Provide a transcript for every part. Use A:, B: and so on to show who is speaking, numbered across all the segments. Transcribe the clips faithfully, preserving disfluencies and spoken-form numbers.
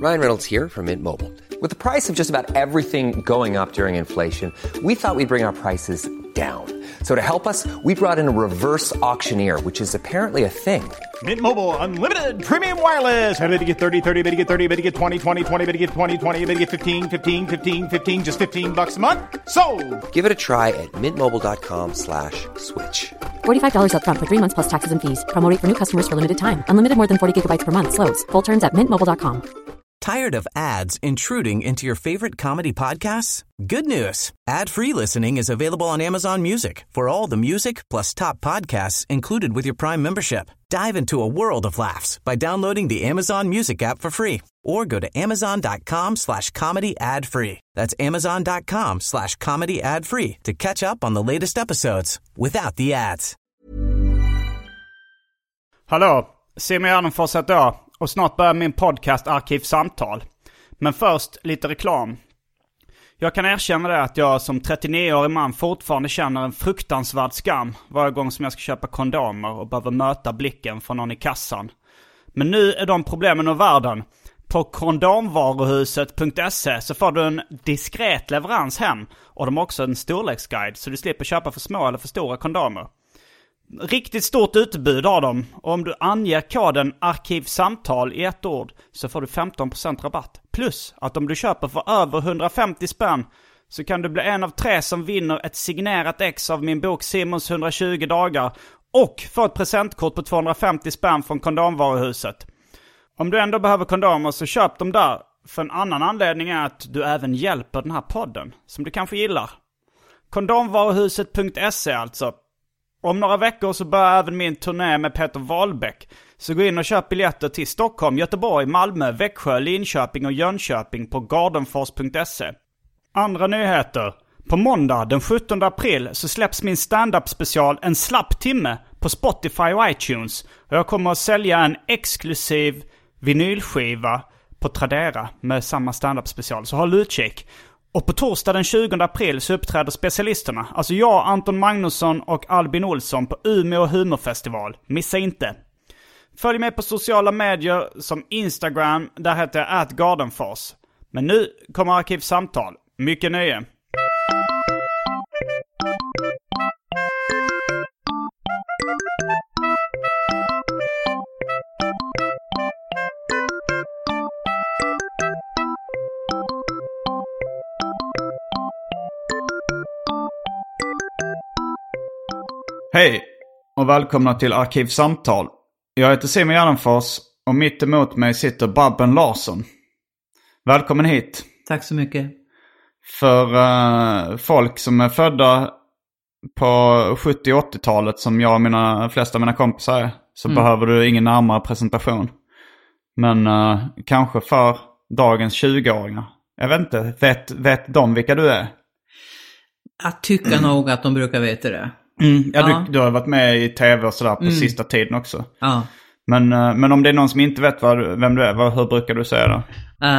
A: Ryan Reynolds here from Mint Mobile. With the price of just about everything going up during inflation, we thought we'd bring our prices down. So to help us, we brought in a reverse auctioneer, which is apparently a thing.
B: Mint Mobile Unlimited Premium Wireless. How to get thirty, thirty, how to get thirty, how to get twenty, twenty, twenty, how to get twenty, twenty, how to get fifteen, fifteen, fifteen, fifteen, just fifteen bucks a month? Sold!
A: Give it a try at mintmobile.com slash switch.
C: forty-five dollars up front for three months plus taxes and fees. Promo rate for new customers for limited time. Unlimited more than forty gigabytes per month. Slows full terms at mint mobile dot com.
D: Tired of ads intruding into your favorite comedy podcasts? Good news. Ad-free listening is available on Amazon Music for all the music plus top podcasts included with your Prime membership. Dive into a world of laughs by downloading the Amazon Music app for free or go to amazon.com slash comedy ad free. That's amazon.com slash comedy ad free to catch up on the latest episodes without the ads.
B: Hallå, Simon Gärdenfors heter jag och snart börjar min podcast Arkivsamtal. Men först lite reklam. Jag kan erkänna det att jag som trettionio-årig man fortfarande känner en fruktansvärd skam varje gång som jag ska köpa kondomer och behöver möta blicken från någon i kassan. Men nu är de problemen ur världen. På kondomvaruhuset punkt se så får du en diskret leverans hem och de har också en storleksguide så du slipper köpa för små eller för stora kondomer. Riktigt stort utbud av dem. Och om du anger koden arkivsamtal i ett ord så får du femton procent rabatt. Plus att om du köper för över hundrafemtio spänn så kan du bli en av tre som vinner ett signerat ex av min bok Simons hundratjugo dagar och få ett presentkort på tvåhundrafemtio spänn från kondomvaruhuset. Om du ändå behöver kondomer så köp dem där. För en annan anledning är att du även hjälper den här podden som du kanske gillar. kondomvaruhuset punkt se alltså. Om några veckor så börjar även min turné med Peter Wahlbeck. Så gå in och köp biljetter till Stockholm, Göteborg, Malmö, Växjö, Linköping och Jönköping på gardenfors punkt se. Andra nyheter. På måndag den sjuttonde april så släpps min stand-up special En slapp timme på Spotify och iTunes. Och jag kommer att sälja en exklusiv vinylskiva på Tradera med samma stand-up special. Så håll utkik. Och på torsdag den tjugonde april så uppträder specialisterna. Alltså jag, Anton Magnusson och Albin Olsson på Umeå humorfestival. Missa inte. Följ med på sociala medier som Instagram. Där heter jag at gardenfors. Men nu kommer Arkivsamtal. Mycket nöje. Hej och välkomna till Arkivsamtal. Jag heter Simon Gärdenfors och mitt emot mig sitter Babben Larsson. Välkommen hit.
E: Tack så mycket.
B: För uh, folk som är födda på sjuttio- och åttiotalet som jag och mina, flesta av mina kompisar är, så mm. behöver du ingen närmare presentation. Men uh, kanske för dagens tjugo-åringar. Jag vet inte, vet, vet de vilka du är?
E: Jag tycker mm. nog att de brukar veta det.
B: Mm, ja,
E: ja.
B: Du, du har varit med i tv och sådär på mm. sista tiden också.
E: Ja.
B: Men, men om det är någon som inte vet vad, vem du är, vad, hur brukar du säga då?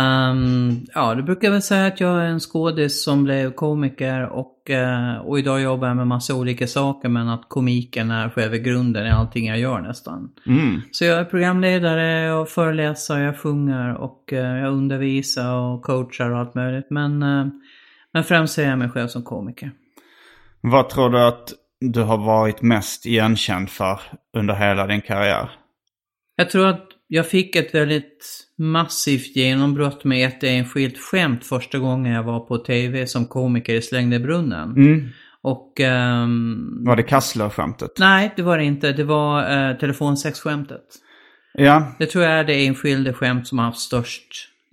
E: Um, ja, du brukar väl säga att jag är en skådis som blev komiker och, uh, och idag jobbar jag med massa olika saker, men att komiken är själva grunden i allting jag gör nästan. Mm. Så jag är programledare och föreläsare, jag sjunger och uh, jag undervisar och coachar och allt möjligt. Men, uh, men främst ser jag mig själv som komiker.
B: Vad tror du att du har varit mest igenkänd för under hela din karriär?
E: Jag tror att jag fick ett väldigt massivt genombrott med ett enskilt skämt första gången jag var på tv som komiker i Slängdebrunnen. Mm. Och, um,
B: var det Kassler-skämtet?
E: Nej, det var det inte. Det var uh, telefonsexskämtet.
B: Ja.
E: Det tror jag är det enskilda skämt som har haft störst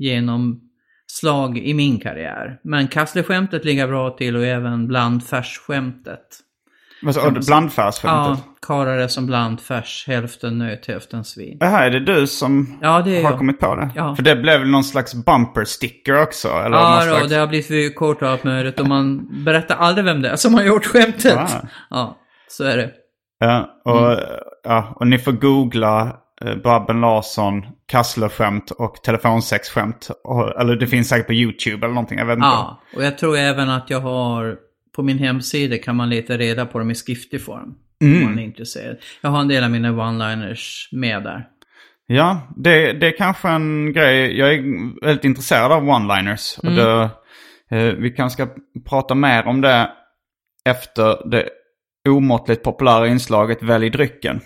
E: genomslag i min karriär. Men Kassler-skämtet ligger bra till och även blandfärsskämtet.
B: Alltså, blandfärsskämtet?
E: Ja, karare som blandfärs, hälften nöt, hälften svin.
B: Det här är det du som
E: ja, det är
B: har
E: jag.
B: kommit på det?
E: Ja.
B: För det blev väl någon slags bumper sticker också? Eller
E: ja,
B: någon
E: då,
B: slags...
E: det har blivit för kort och allt möjligt. Och man berättar aldrig vem det är som har gjort skämtet. Ah. Ja, så är det.
B: Ja, och,
E: mm.
B: ja, och ni får googla eh, Babben Larsson, Kassler-skämt och telefonsexskämt. Och, eller det finns säkert på YouTube eller någonting, jag vet inte.
E: Ja, och jag tror även att jag har... På min hemsida kan man leta reda på dem i skriftlig form. Mm. Om man är intresserad. Jag har en del av mina one-liners med där.
B: Ja, det, det är kanske en grej. Jag är väldigt intresserad av one-liners. Mm. Och det, eh, vi kanske ska prata mer om det efter det omåttligt populära inslaget Välj drycken.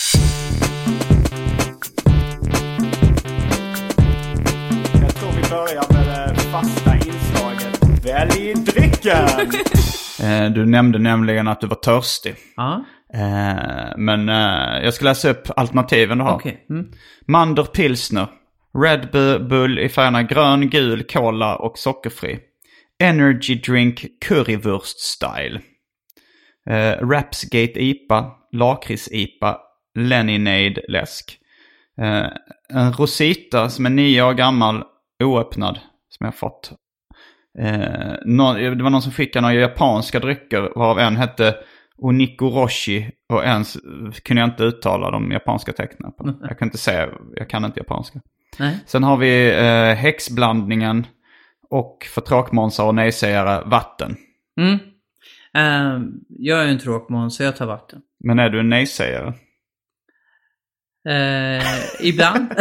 B: Jag tror vi börjar med det fasta inslaget Välj drycken. eh, du nämnde nämligen att du var törstig.
E: Ja.
B: Eh, men eh, jag ska läsa upp alternativen du har.
E: Okay. Mm.
B: Mander Pilsner, Red Bull i färgerna grön, gul, cola och sockerfri. Energy Drink Currywurst Style. Eh, Rapsgate I P A, Lakrits I P A, Leninade läsk. Eh, en Rosita som är nio år gammal, oöppnad, som jag fått. Eh, någon, det var någon som skickade några japanska drycker, varav en hette Onikoroshi och en kunde jag inte uttala de japanska tecknen på. Jag kan inte säga, jag kan inte japanska.
E: Nej.
B: Sen har vi eh, häxblandningen och för tråkmånsar och nejsägare vatten.
E: Mm. Uh, jag är en tråkmåns så jag tar vatten.
B: Men är du en nejsägare?
E: Uh, ibland.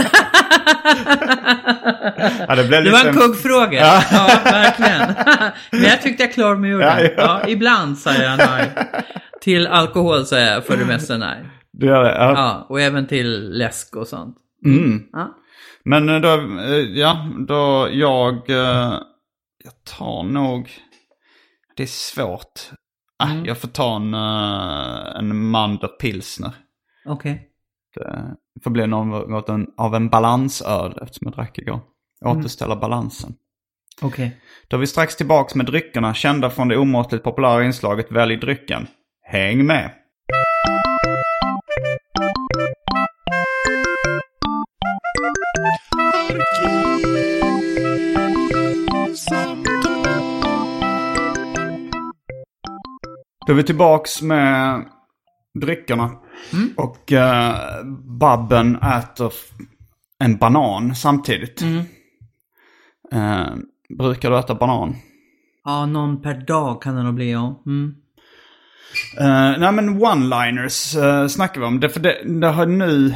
B: Ja, det, blev
E: det var en
B: liksom...
E: kuggfråga. Ja. Ja, verkligen. Men jag tyckte jag klarade mig ur det. Ja, ja. Ja, ibland säger jag nej. Till alkohol säger jag för det mesta nej.
B: Du gör det? Ja.
E: Ja, och även till läsk och sånt.
B: Mm.
E: Ja.
B: Men då, ja, då jag, jag tar nog, det är svårt. Mm. Ah, jag får ta en, en Mander Pilsner.
E: Okej. Okay.
B: Det får bli något av en balansöl eftersom jag drack igår. Återställa mm. balansen.
E: Okej. Okay.
B: Då är vi strax tillbaka med dryckerna kända från det omåttligt populära inslaget Välj drycken. Häng med! Då är vi tillbaks med dryckerna. Mm. Och uh, Babben äter en banan samtidigt. Mm. Uh, brukar du äta banan?
E: Ja, någon per dag kan det nog bli, ja. Mm.
B: Uh, nej men one-liners uh, snackar vi om. Det, för det, det har nu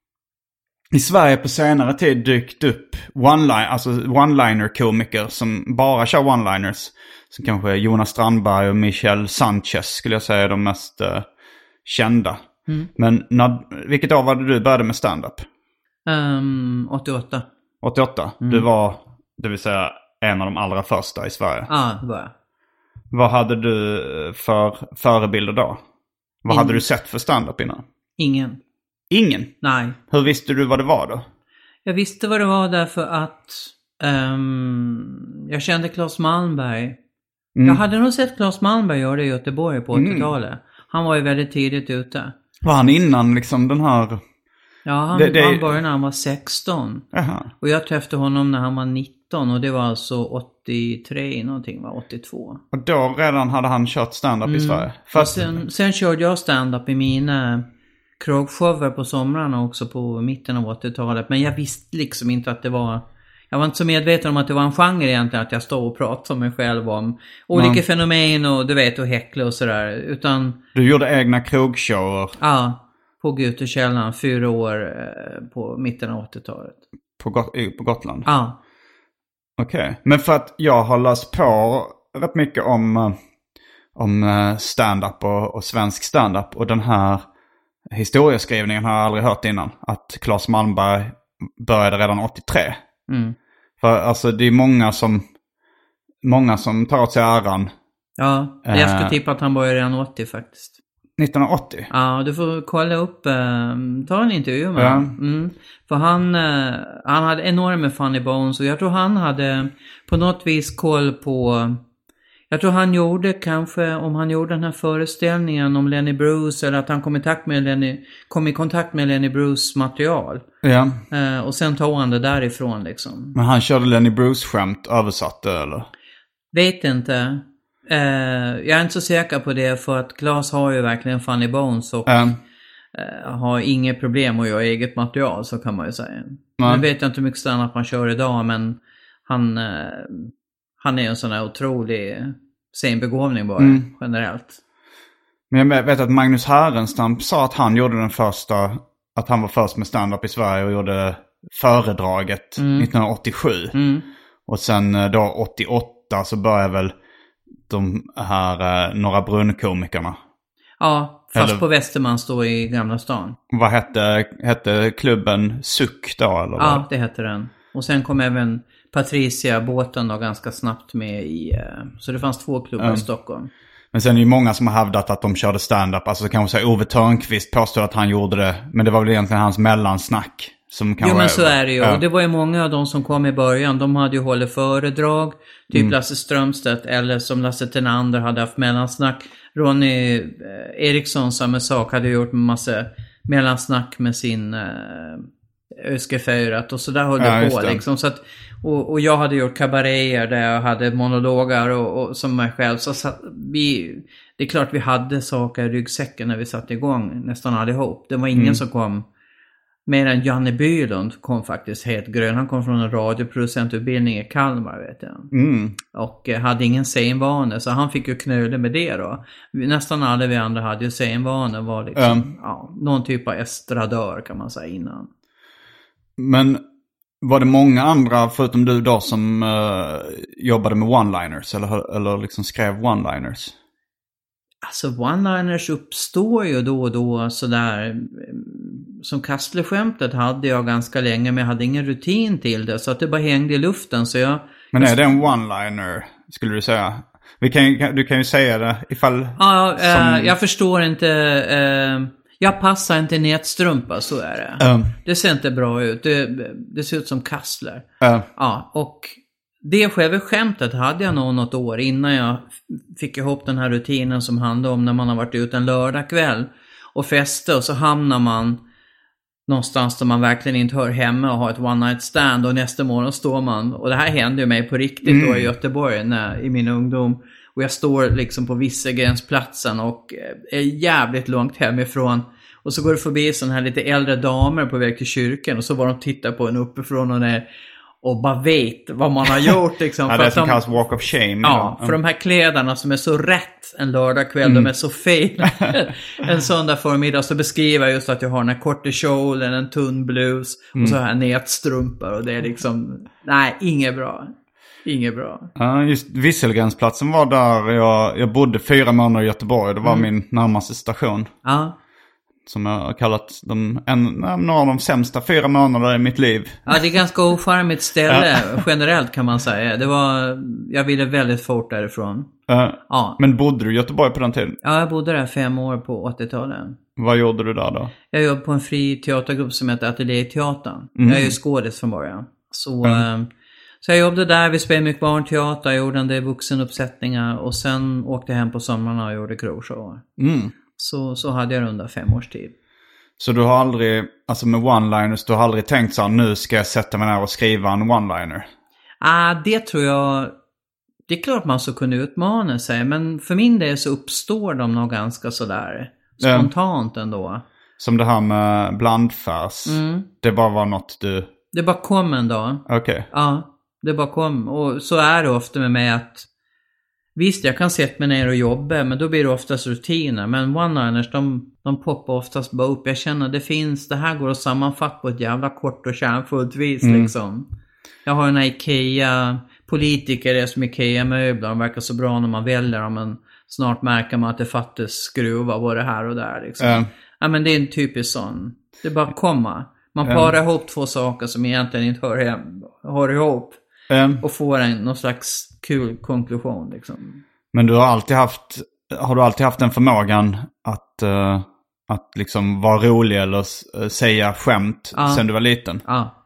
B: i Sverige på senare tid dykt upp one-line, alltså one-liner-komiker som bara kör one-liners. Som kanske Jonas Strandberg och Michel Sanchez skulle jag säga är de mest uh, kända. Mm. Men när, vilket år var det du började med stand-up?
E: Um, åttioåtta.
B: åttioåtta? Mm. Du var, det vill säga, en av de allra första i Sverige.
E: Ja, det var jag.
B: Vad hade du för förebilder då? Vad Ingen. hade du sett för stand-up innan?
E: Ingen.
B: Ingen?
E: Nej.
B: Hur visste du vad det var då?
E: Jag visste vad det var därför att um, jag kände Claes Malmberg. Mm. Jag hade nog sett Claes Malmberg göra det i Göteborg på åttiotalet. Mm. Han var ju väldigt tidigt ute.
B: Var han innan liksom den här...
E: Ja, han, det, det... han började när han var sexton. Aha. Och jag träffade honom när han var nitton. Och det var alltså åttiotre någonting, var åttiotvå.
B: Och då redan hade han kört stand-up mm. i Sverige? Fast...
E: Sen, sen körde jag stand-up i mina krogshower på somrarna också på mitten av åttiotalet. Men jag visste liksom inte att det var... Jag var inte så medveten om att det var en genre egentligen. Att jag stod och pratade med mig själv om olika mm. fenomen och du vet och häckla och sådär. Utan... Du
B: gjorde egna krogshower?
E: Ja. På Gutekällan, fyra år eh, på mitten av åttiotalet.
B: På, Got- på Gotland?
E: Ja.
B: Okej, okay. Men för att jag har läst på rätt mycket om, om stand-up och, och svensk stand-up. Och den här historieskrivningen har jag aldrig hört innan. Att Claes Malmberg började redan åttiotre. Mm. För alltså det är många som, många som tar åt sig äran.
E: Ja, jag eh, skulle tippa att han började redan åttio faktiskt.
B: nittonhundraåttio?
E: Ja, du får kolla upp, äh, ta en intervju med ja. honom. Mm. För han, äh, han hade enormt med funny bones och jag tror han hade på något vis koll på, jag tror han gjorde kanske, om han gjorde den här föreställningen om Lenny Bruce eller att han kom i kontakt med Lenny, kom i kontakt med Lenny Bruce material.
B: Ja.
E: Äh, och sen tog han det därifrån liksom.
B: Men han körde Lenny Bruce-skämt översatt eller?
E: Vet inte. Uh, jag är inte så säker på det för att Claes har ju verkligen funny bones och mm. uh, har inget problem att göra eget material, så kan man ju säga. Mm. Nu vet jag inte hur mycket stand-up man kör idag, men han, uh, han är en sån här otrolig scenbegåvning bara, mm. generellt.
B: Men jag vet att Magnus Härenstam sa att han gjorde den första att han var först med stand-up i Sverige och gjorde föredraget mm. nittonhundraåttiosju. Mm. Och sen då åttioåtta så började väl de här eh, Norra Brunn-komikerna.
E: Ja, fast
B: eller,
E: på Västerman står i Gamla stan.
B: Vad hette, hette klubben Suck då? Eller
E: ja,
B: vad?
E: Det hette den. Och sen kom även Patricia Båten då ganska snabbt med i... Så det fanns två klubbar mm. i Stockholm.
B: Men sen är det ju många som har hävdat att de körde stand-up. Alltså kanske säga Ove Törnqvist påstår att han gjorde det. Men det var väl egentligen hans mellansnack. Som kan
E: jo
B: vara,
E: men så är det ju.
B: Ja.
E: Och det var ju många av de som kom i början. De hade ju hållit föredrag. Typ mm. Lasse Strömstedt. Eller som Lasse Tenander hade haft mellansnack. Ronny eh, Eriksson, samma sak, hade gjort en massa mellansnack med sin eh, Öskeförat. Och så där höll det ja, på liksom. Så att, och, och jag hade gjort kabaréer där jag hade monologer och, och som mig själv. Så, så vi, det är klart vi hade saker i ryggsäcken när vi satte igång nästan allihop. Det var ingen mm. som kom. Mer än Janne Bylund kom faktiskt helt grön. Han kom från en radioproducentutbildning i Kalmar, vet jag. Mm. Och eh, hade ingen scenvana, så han fick ju knöle med det då. Nästan alla vi andra hade ju scenvana. Var liksom, mm. ja, någon typ av estradör kan man säga innan.
B: Men var det många andra förutom du då som uh, jobbade med one-liners? Eller, eller liksom skrev one-liners?
E: Alltså one-liners uppstår ju då och då sådär. Som Kastle-skämtet hade jag ganska länge, men jag hade ingen rutin till det. Så att det bara hängde i luften. Så jag...
B: Men är det en one-liner, skulle du säga? Vi kan, du kan ju säga det ifall...
E: Ja, som... eh, jag förstår inte... Eh, jag passar inte nätstrumpa, så är det. Um. Det ser inte bra ut. Det, det ser ut som Kastler. Uh. Ja, och... Det själva skämtet hade jag nog något år innan jag fick ihop den här rutinen som handlar om när man har varit ute en lördagkväll och fester, och så hamnar man någonstans där man verkligen inte hör hemma och har ett one night stand, och nästa morgon står man, och det här hände ju mig på riktigt mm. då i Göteborg när, i min ungdom, och jag står liksom på Vissegränsplatsen och är jävligt långt hemifrån, och så går det förbi sån här lite äldre damer på väg till kyrkan, och så var de tittar på en uppifrån och ner och bara vet vad man har gjort liksom.
B: Ja, det är som kallas walk of shame.
E: Ja, för mm. de här kläderna som är så rätt en lördagkväll, mm. de är så fel. En söndag förmiddag så beskriver jag just att jag har den här korta kjolen, en tunn blus mm. och så här nätstrumpor, och det är liksom, nej, inget bra. Inget bra.
B: Ja, just Visselgränsplatsen var där jag, jag bodde fyra månader i Göteborg. Det var mm. min närmaste station.
E: Ja.
B: Som jag har kallat dem en, några av de sämsta fyra månader i mitt liv.
E: Ja, det är ganska ocharmigt ställe generellt kan man säga. Det var, jag ville väldigt fort därifrån.
B: Uh, ja. Men bodde du i Göteborg på den tiden?
E: Ja, jag bodde där fem år på åttiotalet.
B: Vad gjorde du där då?
E: Jag jobbade på en fri teatergrupp som heter Atelierteatern. Mm. Jag är ju skådis från början. Så, mm. så jag jobbade där, vi spelade mycket barnteater, jag gjorde en del vuxenuppsättningar, och sen åkte jag hem på sommarna och gjorde krogshower. Mm. Så, så hade jag under fem års tid.
B: Så du har aldrig, alltså med one-liners, du har aldrig tänkt så här, nu ska jag sätta mig ner och skriva en one-liner?
E: Ah, det tror jag, det är klart man så kunde utmana sig, men för min del så uppstår de nog ganska sådär spontant ändå.
B: Som det här med blandfärs, mm. det bara var något du...
E: Det bara kom en dag.
B: Okej. Okay.
E: Ja, det bara kom, och så är det ofta med mig att visst, jag kan sätta mig ner och jobba, men då blir det oftast rutiner. Men one-liners, de, de poppar oftast bara upp. Jag känner att det finns, det här går att sammanfatta på ett jävla kort och kärnfullt vis mm. liksom. Jag har en Ikea, politiker är som Ikea-möbler. De verkar så bra när man väljer dem, men snart märker man att det fattas skruva både här och där liksom. Mm. Ja, men det är en typisk sån. Det bara komma. Man parar mm. ihop två saker som egentligen inte hör, hem, hör ihop. Mm. Och får en någon slags kul konklusion liksom.
B: Men du har alltid haft, har du alltid haft den förmågan att, uh, att liksom vara rolig eller uh, säga skämt ja. Sen du var liten?
E: Ja.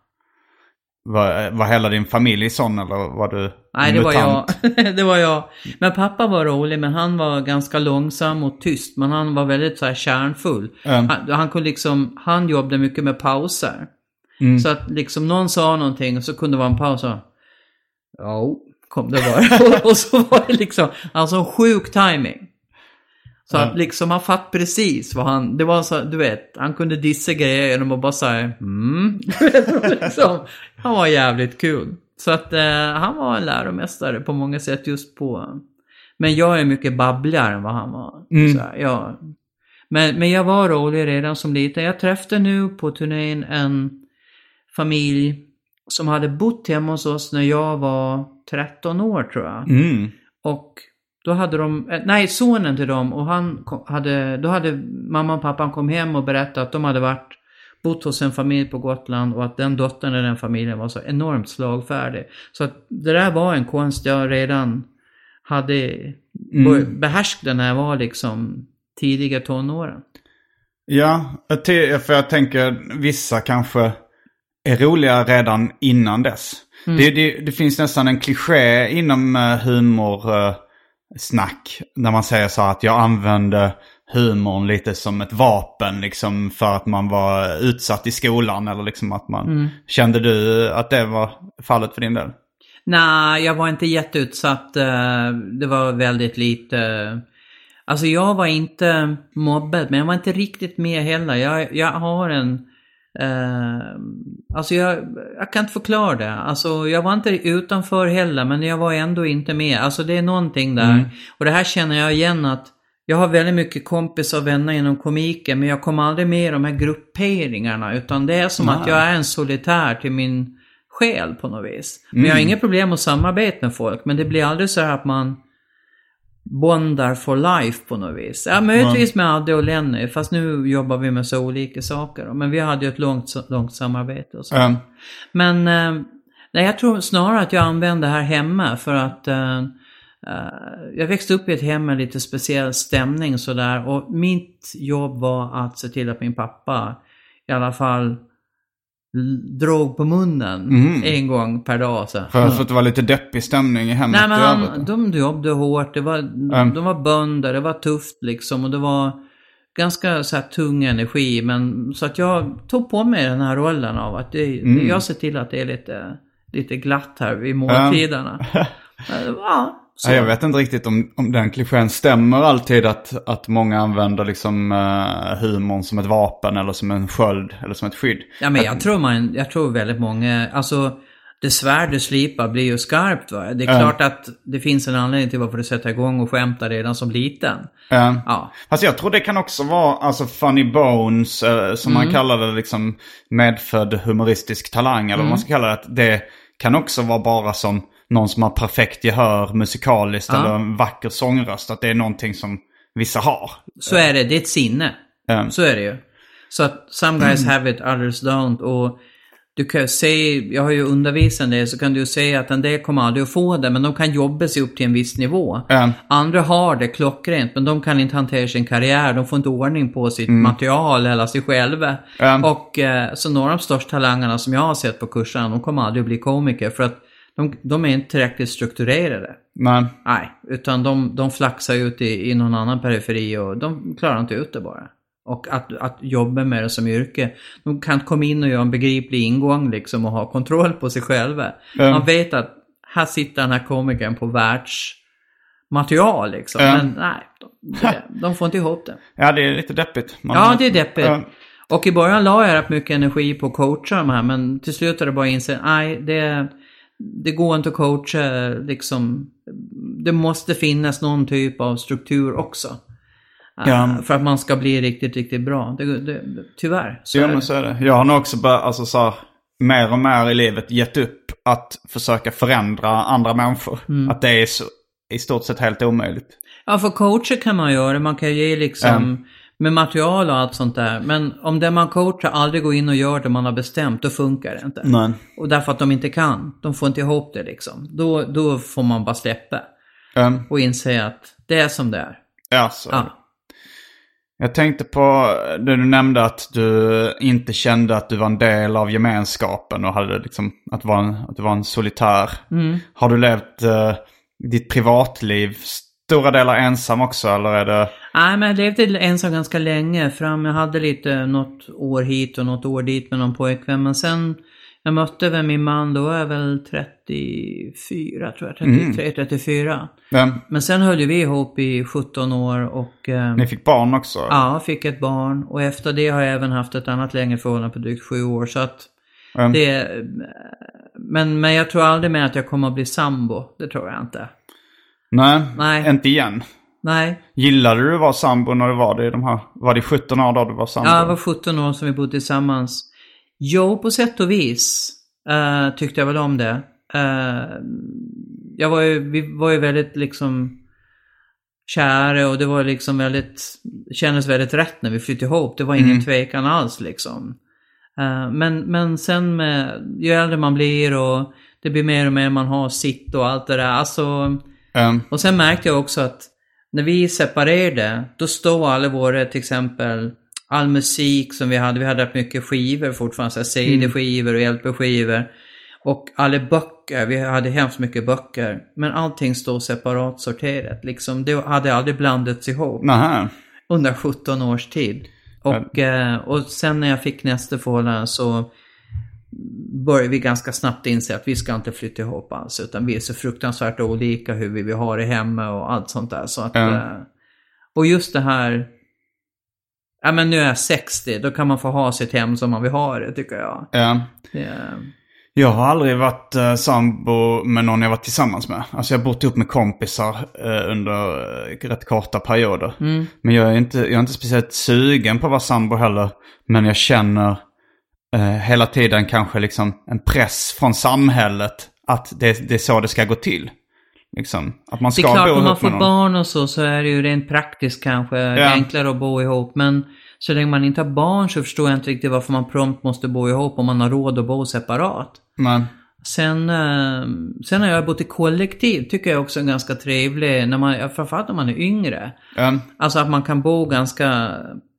B: Var, var hela din familj sån, eller var du
E: Nej, det var jag. Det var jag. Men pappa var rolig, men han var ganska långsam och tyst. Men han var väldigt så här kärnfull. Mm. Han, han kunde liksom, han jobbade mycket med pauser. Mm. Så att liksom någon sa någonting och så kunde det vara en paus och ja, kom det bara. Och så var det liksom, alltså en sjuk timing. Så att liksom han fatt precis vad han, det var så, du vet, han kunde dissa grejer genom att bara säga mm. liksom, han var jävligt kul. Så att eh, han var en läromästare på många sätt just på. Men jag är mycket babbligare än vad han var. Mm. Så här, jag, Men, men jag var rolig redan som liten. Jag träffade nu på turnén en familj som hade bott hemma hos oss när jag var tretton år tror jag.
B: Mm.
E: Och då hade de, nej sonen till dem, och han hade, då hade mamma och pappan kom hem och berättat att de hade varit, bott hos en familj på Gotland och att den dottern i den familjen var så enormt slagfärdig. Så att det där var en konst jag redan hade mm. behärskat när jag var liksom tidiga tonåren.
B: Ja, för jag tänker vissa kanske är roliga redan innan dess. Mm. Det, det, det finns nästan en kliché inom humorsnack när man säger så att jag använde humorn lite som ett vapen liksom för att man var utsatt i skolan eller liksom att man mm. kände du att det var fallet för din del?
E: Nej, jag var inte jätteutsatt. Det var väldigt lite. Alltså jag var inte mobbad, men jag var inte riktigt med heller. Jag, jag har en Uh, alltså jag, jag kan inte förklara det. Alltså jag var inte utanför heller, men jag var ändå inte med. Alltså det är någonting där mm. Och det här känner jag igen, att jag har väldigt mycket kompisar och vänner inom komiken, men jag kommer aldrig med i de här grupperingarna, utan det är som Nej. Att jag är en solitär till min själ på något vis. Men mm. jag har inga problem att samarbeta med folk, men det blir aldrig så här att man bondar for life på något vis. Ja, möjligtvis med Adde och Lenny, fast nu jobbar vi med så olika saker. Men vi hade ju ett långt, långt samarbete och så. Mm. Men eh, nej, jag tror snarare att jag använder det här hemma för att eh, jag växte upp i ett hem med lite speciell stämning sådär. Och mitt jobb var att se till att min pappa i alla fall drog på munnen mm. en gång per dag. Så.
B: För, för att det var lite deppig stämning i hemmet.
E: Nej, men han, de jobbade hårt. Det var, mm. De var bönder, det var tufft liksom. Och det var ganska så här tung energi. Men, så att jag tog på mig den här rollen av att det, mm. jag ser till att det är lite, lite glatt här vid måltiderna. Mm. Ja,
B: så. Jag vet inte riktigt om, om den klichén stämmer alltid, att, att många använder liksom uh, humorn som ett vapen eller som en sköld eller som ett skydd.
E: Ja, men jag, att, tror man, jag tror väldigt många, alltså det svärd du slipar blir ju skarpt, va? Det är uh, klart att det finns en anledning till varför du sätter igång och skämtar redan som liten.
B: Uh, ja. Fast jag tror det kan också vara alltså funny bones, uh, som mm. man kallar det, liksom medfödd humoristisk talang eller mm. vad man ska kalla det, att det kan också vara bara som någon som har perfekt gehör musikaliskt ja. Eller en vacker sångröst, att det är någonting som vissa har.
E: Så är det, det är ett sinne. Mm. Så är det ju. Så att some guys mm. have it, others don't. Och du kan se, jag har ju undervisat det, så kan du säga att en del kommer aldrig att få det, men de kan jobba sig upp till en viss nivå. Mm. Andra har det klockrent, men de kan inte hantera sin karriär, de får inte ordning på sitt mm. material eller sig själva. Mm. Och så några av de största talangerna som jag har sett på kursen, de kommer aldrig att bli komiker, för att De, de är inte tillräckligt strukturerade.
B: Nej.
E: Nej, utan de, de flaxar ut i, i någon annan periferi och de klarar inte ut det bara. Och att, att jobba med det som yrke. De kan komma in och göra en begriplig ingång liksom och ha kontroll på sig själva. Mm. Man vet att här sitter den här komikern på världsmaterial liksom. Mm. Men nej, de, de, de får inte ihop det.
B: Ja, det är lite deppigt.
E: Man... Ja, det är deppigt. Mm. Och i början la jag rätt mycket energi på att coacha de här, men till slut är det bara att inse, nej, det, det går inte att coacha liksom. Det måste finnas någon typ av struktur också. Ja. Uh, för att man ska bli riktigt, riktigt bra. Det, det, det, tyvärr.
B: Så ja, men så är det. Jag har nog också bör, alltså, så här, mer och mer i livet gett upp att försöka förändra andra människor. Mm. Att det är så, i stort sett helt omöjligt.
E: Ja, för coacher kan man göra. Man kan ge liksom... Mm. Med material och allt sånt där. Men om det man coachar aldrig går in och gör det man har bestämt, då funkar det inte.
B: Nej.
E: Och därför att de inte kan. De får inte ihop det liksom. Då, då får man bara släppa.
B: Mm.
E: Och inse att det är som det är.
B: Ja, så. Ja. Jag tänkte på det du nämnde, att du inte kände att du var en del av gemenskapen och hade liksom, att, vara en, att du var en solitär. Mm. Har du levt uh, ditt privatliv stora delar ensam också, eller är det...
E: Nej, men jag levde ensam ganska länge. Fram, jag hade lite något år hit och något år dit med någon pojkvän. Men sen, jag mötte väl min man, då är jag väl trettiofyra, tror jag. trettiotre, mm. trettiofyra. Mm. Men sen höll vi ihop i sjutton år och... Eh,
B: Ni fick barn också?
E: Ja, fick ett barn. Och efter det har jag även haft ett annat längre förhållande på drygt sju år. Så att mm. det... Men, men jag tror aldrig mer att jag kommer att bli sambo. Det tror jag inte.
B: Nej, Nej, inte igen.
E: Nej.
B: Gillade du att vara sambo när du var det i de här... Var det sjutton år då du var sambo?
E: Ja, det var sjutton år som vi bodde tillsammans. Jo, på sätt och vis uh, tyckte jag väl om det. Uh, jag var ju, vi var ju väldigt liksom kära och det var liksom väldigt, kändes väldigt rätt när vi flyttade ihop. Det var ingen mm. tvekan alls liksom. Uh, men, men sen med, ju äldre man blir och det blir mer och mer man har sitt och allt det där. Alltså, mm. Och sen märkte jag också att när vi separerade, då stod alla våra, till exempel all musik som vi hade, vi hade rätt mycket skivor fortfarande, så här C D-skivor och L P-skivor. Och alla böcker, vi hade hemskt mycket böcker. Men allting stod separat sorterat. Liksom, det hade aldrig blandats ihop.
B: Nähä.
E: Under sjutton års tid. Och, ja. och sen när jag fick nästa förhållande så började vi ganska snabbt inse att vi ska inte flytta ihop alls. Utan vi är så fruktansvärt olika hur vi vill ha det hemma och allt sånt där. Så att, ja. Och just det här... Ja, men nu är jag sextio, då kan man få ha sitt hem som man vill ha det, tycker jag.
B: Ja.
E: Yeah.
B: Jag har aldrig varit uh, sambo med någon jag varit tillsammans med. Alltså jag har bott ihop med kompisar uh, under uh, rätt korta perioder. Mm. Men jag är, inte, jag är inte speciellt sugen på att vara sambo heller. Men jag känner uh, hela tiden kanske liksom en press från samhället att det, det är så det ska gå till. Liksom, att man ska
E: det är klart,
B: bo
E: om man
B: ihop
E: får
B: med
E: barn och så, så är det ju rent praktiskt kanske
B: ja.
E: enklare att bo ihop. Men så länge man inte har barn så förstår jag inte riktigt varför man prompt måste bo ihop om man har råd att bo separat.
B: Nej.
E: Sen, eh, sen har jag bott i kollektiv, tycker jag också är ganska trevlig. När man, framförallt när man är yngre.
B: Mm.
E: Alltså att man kan bo ganska...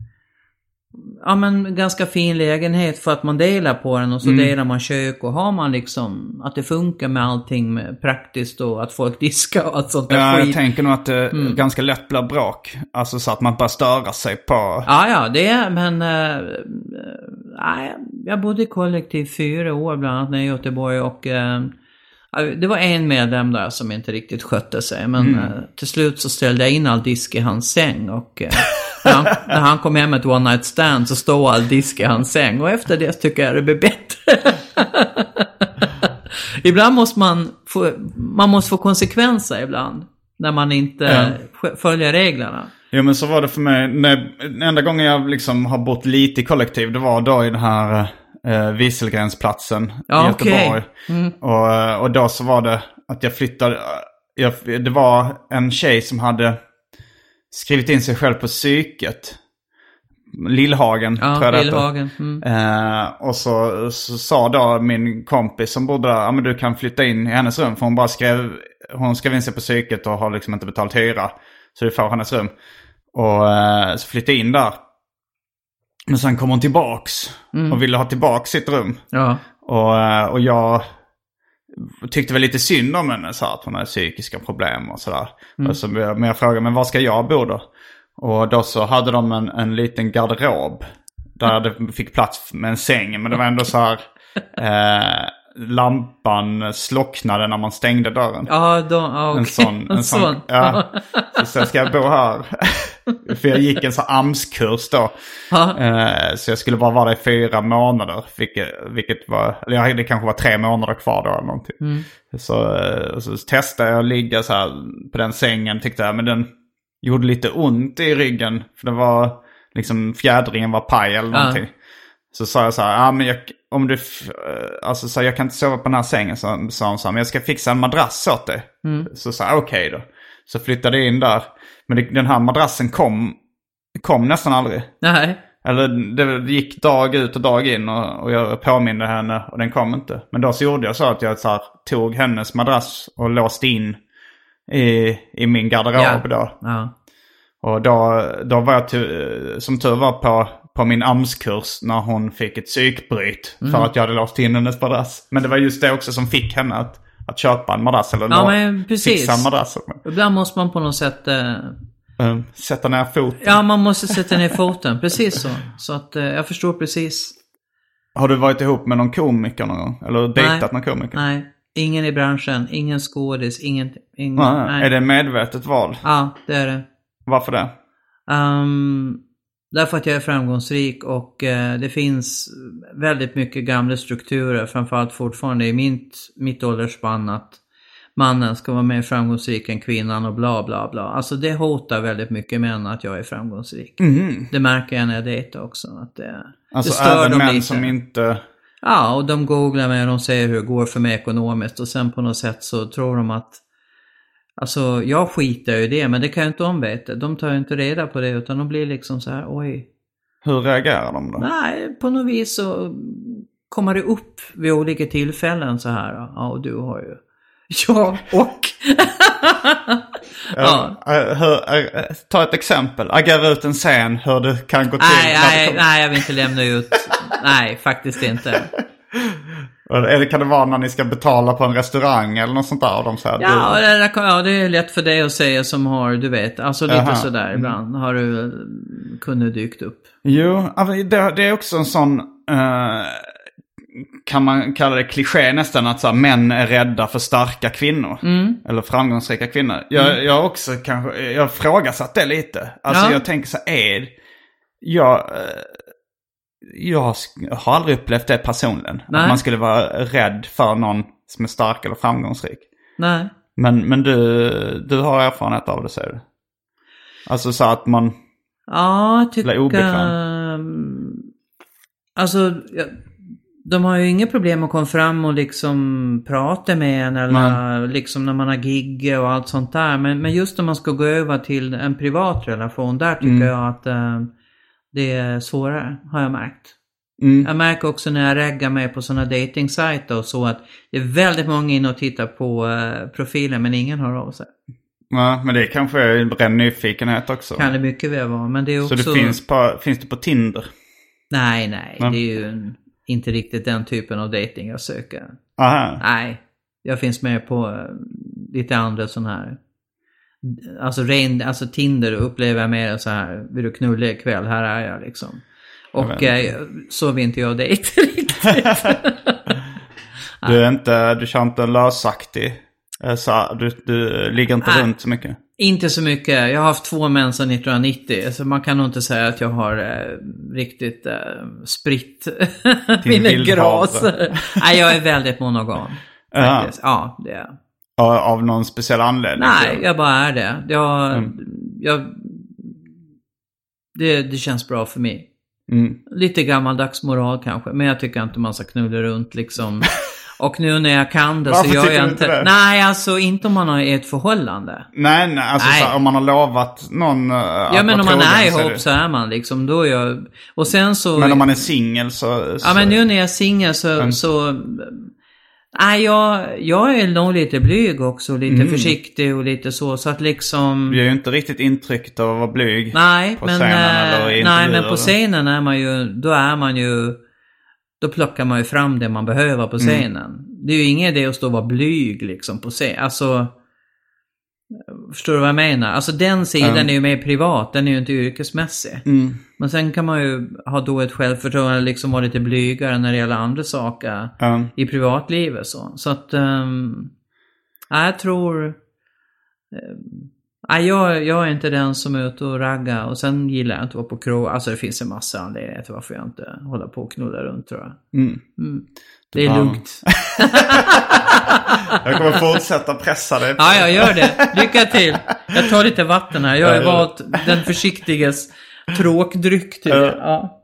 E: Ja, men ganska fin lägenhet för att man delar på den och så mm. delar man kök och har man liksom att det funkar med allting med praktiskt och att folk diskar och allt sånt där.
B: Ja,
E: skit.
B: Jag tänker nog att det mm. ganska lätt blir bråk. Alltså så att man bara störa sig på...
E: Ja, ja, det är, men äh, äh, jag bodde i kollektiv fyra år bland annat när jag i Göteborg och äh, det var en medlem där som inte riktigt skötte sig. Men mm. äh, till slut så ställde jag in all disk i hans säng och... Äh, när, han, när han kom hem med ett one night stand så stod all disk i hans säng. Och efter det tycker jag det blir bättre. Ibland måste man få, man måste få konsekvenser ibland. När man inte ja. följer reglerna.
B: Jo, men så var det för mig. När, enda gången jag liksom har bott lite i kollektiv, det var då i den här eh, Wieselgränsplatsen
E: ja,
B: i Göteborg.
E: Okay. Mm.
B: Och, och då så var det att jag flyttade. Jag, det var en tjej som hade... skrivit in sig själv på psyket. Lillhagen,
E: ja,
B: tror jag
E: Lillhagen. Mm.
B: Eh, och så, så sa då min kompis som bodde där, ja men du kan flytta in i hennes rum. För hon bara skrev, hon skrev in sig på psyket och har liksom inte betalt hyra. Så du får hennes rum. Och eh, så flyttade in där. Men sen kom hon tillbaks mm. och ville ha tillbaks sitt rum.
E: Ja.
B: Och, och jag... tyckte väl lite synd om henne, så att hon hade psykiska problem och sådär. Mm. Och så, men jag frågade, men var ska jag bo då? Och då så hade de en, en liten garderob där det fick plats med en säng. Men det var ändå så här, eh, lampan slocknade när man stängde dörren.
E: Ja, då, ja, okay.
B: En sån. En sån, ja. Så, så ska jag bo här. För jag gick en sån A M S-kurs då. Eh, så jag skulle bara vara där i fyra månader. Vilket, vilket var, eller det kanske var tre månader kvar då eller någonting. Mm. Så, så testade jag att ligga så här på den sängen. Tyckte jag, men den gjorde lite ont i ryggen. För det var liksom, fjädringen var paj eller någonting. Ja. Så sa jag så här, ja men jag, om du, alltså så här, jag kan inte sova på den här sängen, så sa hon så här, men jag ska fixa en madrass åt dig. Mm. Så sa jag, okej okay då. Så flyttade jag in där. Men det, den här madrassen kom, kom nästan aldrig.
E: Nej.
B: Eller det, det gick dag ut och dag in och, och jag påminde henne och den kom inte. Men då så gjorde jag så att jag så här, tog hennes madrass och låste in i, i min garderob ja. då.
E: Ja.
B: Och då, då var jag till, som tur var på... på min A M S-kurs när hon fick ett psykbryt mm. för att jag hade låst in hennes madrass. Men det var just det också som fick henne att, att köpa en madrass eller
E: ja, men precis.
B: Fixa en madrass.
E: Ibland måste man på något sätt... Uh...
B: Um, sätta ner foten.
E: Ja, man måste sätta ner foten. Precis så. Så att uh, jag förstår precis.
B: Har du varit ihop med någon komiker någon gång? Eller dejtat någon komiker?
E: Nej, ingen i branschen. Ingen skådis. Ingen, ingen,
B: nej. Nej. Är det medvetet val?
E: Ja, det är det.
B: Varför det?
E: Um... Därför att jag är framgångsrik och eh, det finns väldigt mycket gamla strukturer, framförallt fortfarande i mitt, mitt åldersspann, att mannen ska vara mer framgångsrik än kvinnan och bla bla bla. Alltså det hotar väldigt mycket män att jag är framgångsrik.
B: Mm.
E: Det märker jag när jag dejtar också. Att det,
B: alltså
E: det stör
B: även
E: dem
B: män
E: lite.
B: som inte...
E: Ja, och de googlar mig och de säger hur det går för mig ekonomiskt. Och sen på något sätt så tror de att... Alltså jag skiter ju i det, men det kan ju inte de veta. De tar ju inte reda på det utan de blir liksom så här, oj.
B: Hur reagerar de då?
E: Nej, på något vis så kommer det upp vid olika tillfällen så här. Ja, och du har ju... Ja, och...
B: ja. uh, hur, uh, ta ett exempel. Agera ut en scen hur det kan gå till.
E: Nej, nej, nej, jag vill inte lämna ut. Nej, faktiskt inte.
B: Eller kan det vara när ni ska betala på en restaurang eller något sånt där? Och de säger,
E: ja,
B: du...
E: det, ja, det är lätt för dig att säga som har, du vet. Alltså lite
B: Aha.
E: sådär ibland har du kunnat dykt upp.
B: Jo, det, det är också en sån... Uh, kan man kalla det kliché nästan att så här, män är rädda för starka kvinnor. Mm. Eller framgångsrika kvinnor. Jag, mm. jag också kanske, jag frågasatt det lite. Alltså ja. Jag tänker så är jag, jag har aldrig upplevt det personligen. Nej. Att man skulle vara rädd för någon som är stark eller framgångsrik.
E: Nej.
B: Men, men du, du har erfarenhet av det, säger du? Alltså så att man
E: ja, tycker,
B: blir obekväm.
E: Alltså... Jag... De har ju inga problem att komma fram och liksom prata med en eller liksom när man har gig och allt sånt där. Men, men just när man ska gå över till en privat relation, där tycker mm. jag att uh, det är svårare, har jag märkt. Mm. Jag märker också när jag reggar mig på sådana datingsajter och så att det är väldigt många inne och tittar på uh, profilen men ingen har av sig.
B: Ja, men det kanske är en ren nyfikenhet också.
E: Kan det mycket väl vara, men det är också...
B: Så det finns, på, finns det på Tinder?
E: Nej, nej, ja. Det är ju en... Inte riktigt den typen av dating jag söker.
B: Aha.
E: Nej, jag finns med på uh, lite andra sån här. Alltså, ren, alltså Tinder upplever jag mer så här. Vill du knulla ikväll? Här är jag liksom. Och uh, så vill inte jag dejta riktigt.
B: Du är inte, du känner inte lösaktig. Så du, du ligger inte Nej. runt så mycket.
E: Inte så mycket. Jag har haft två män sedan nittonhundranittio. Så man kan nog inte säga att jag har eh, riktigt eh, spritt mina gras. Nej, jag är väldigt monogam. Faktiskt. Ja, det är.
B: Av någon speciell anledning?
E: Nej, jag bara är det. Jag, mm. jag, det, det känns bra för mig. Mm. Lite gammaldags moral kanske. Men jag tycker inte man ska knulla runt liksom... Och nu när jag kan det så gör jag inte... Det? Nej, alltså inte om man har ett förhållande.
B: Nej, nej. Alltså nej. Så, om man har lovat någon... Uh,
E: ja, men om man är ihop så är man liksom. Då jag... Och sen så...
B: Men om man är singel så, så...
E: Ja, men nu när jag är singel så... Mm. så... Nej, jag, jag är nog lite blyg också. Lite mm. försiktig och lite så. Så att liksom...
B: Du är ju inte riktigt intryckt av att vara blyg.
E: Nej,
B: på
E: men...
B: Scenen eller i
E: nej, men på scenen är man ju... Då är man ju... Då plockar man ju fram det man behöver på scenen. Mm. Det är ju ingen idé att stå och vara blyg liksom på scen. Alltså, förstår du vad jag menar? Alltså den sidan mm. är ju mer privat, den är ju inte yrkesmässig. Mm. Men sen kan man ju ha då ett självförtroende, liksom vara lite blygare när det gäller andra saker mm. i privatlivet. Så, så att, um, jag tror... Um, Nej, jag, jag är inte den som är ute och raggar. Och sen gillar jag inte att vara på krog. Alltså det finns en massa anledningar till varför jag inte håller på och knulla runt, tror jag. Mm. Mm. Det är lugnt.
B: Jag kommer fortsätta pressa dig.
E: Ja, jag gör det. Lycka till. Jag tar lite vatten här. Jag har valt den försiktiges tråkdryck till. Ja.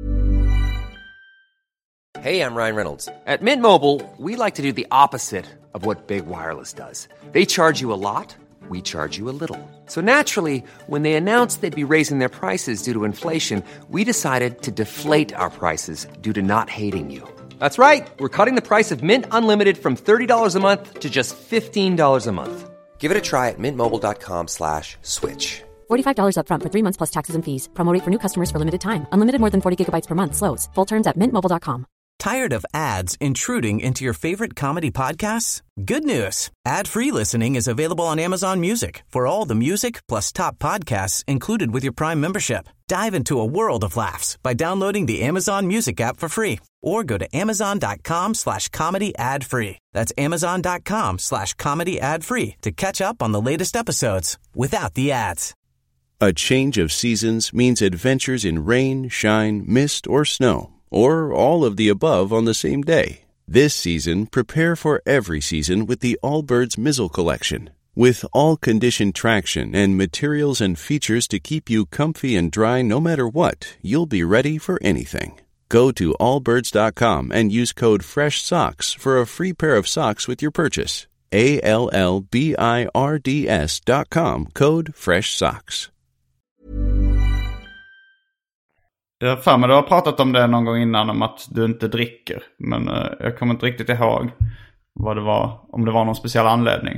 A: Hey, I'm Ryan Reynolds. At Mint Mobile, we like to do the opposite of what Big Wireless does. They charge you a lot. We charge you a little. So naturally, when they announced they'd be raising their prices due to inflation, we decided to deflate our prices due to not hating you. That's right. We're cutting the price of Mint Unlimited from thirty dollars a month to just fifteen dollars a month. Give it a try at mintmobile.com slash switch.
C: forty-five dollars up front for three months plus taxes and fees. Promo rate for new customers for limited time. Unlimited more than forty gigabytes per month. Slows full terms at mint mobile dot com.
D: Tired of ads intruding into your favorite comedy podcasts? Good news. Ad-free listening is available on Amazon Music for all the music plus top podcasts included with your Prime membership. Dive into a world of laughs by downloading the Amazon Music app for free or go to amazon.com slash comedy ad free. That's amazon.com slash comedy ad free to catch up on the latest episodes without the ads.
F: A change of seasons means adventures in rain, shine, mist, or snow, or all of the above on the same day. This season, prepare for every season with the Allbirds Mizzle Collection. With all-condition traction and materials and features to keep you comfy and dry no matter what, you'll be ready for anything. Go to allbirds dot com and use code FRESHSOCKS for a free pair of socks with your purchase. A L L B I R D S dot com, code FRESHSOCKS.
B: Jag för mig du har pratat om det någon gång innan, om att du inte dricker. Men uh, jag kommer inte riktigt ihåg vad det var, om det var någon speciell anledning.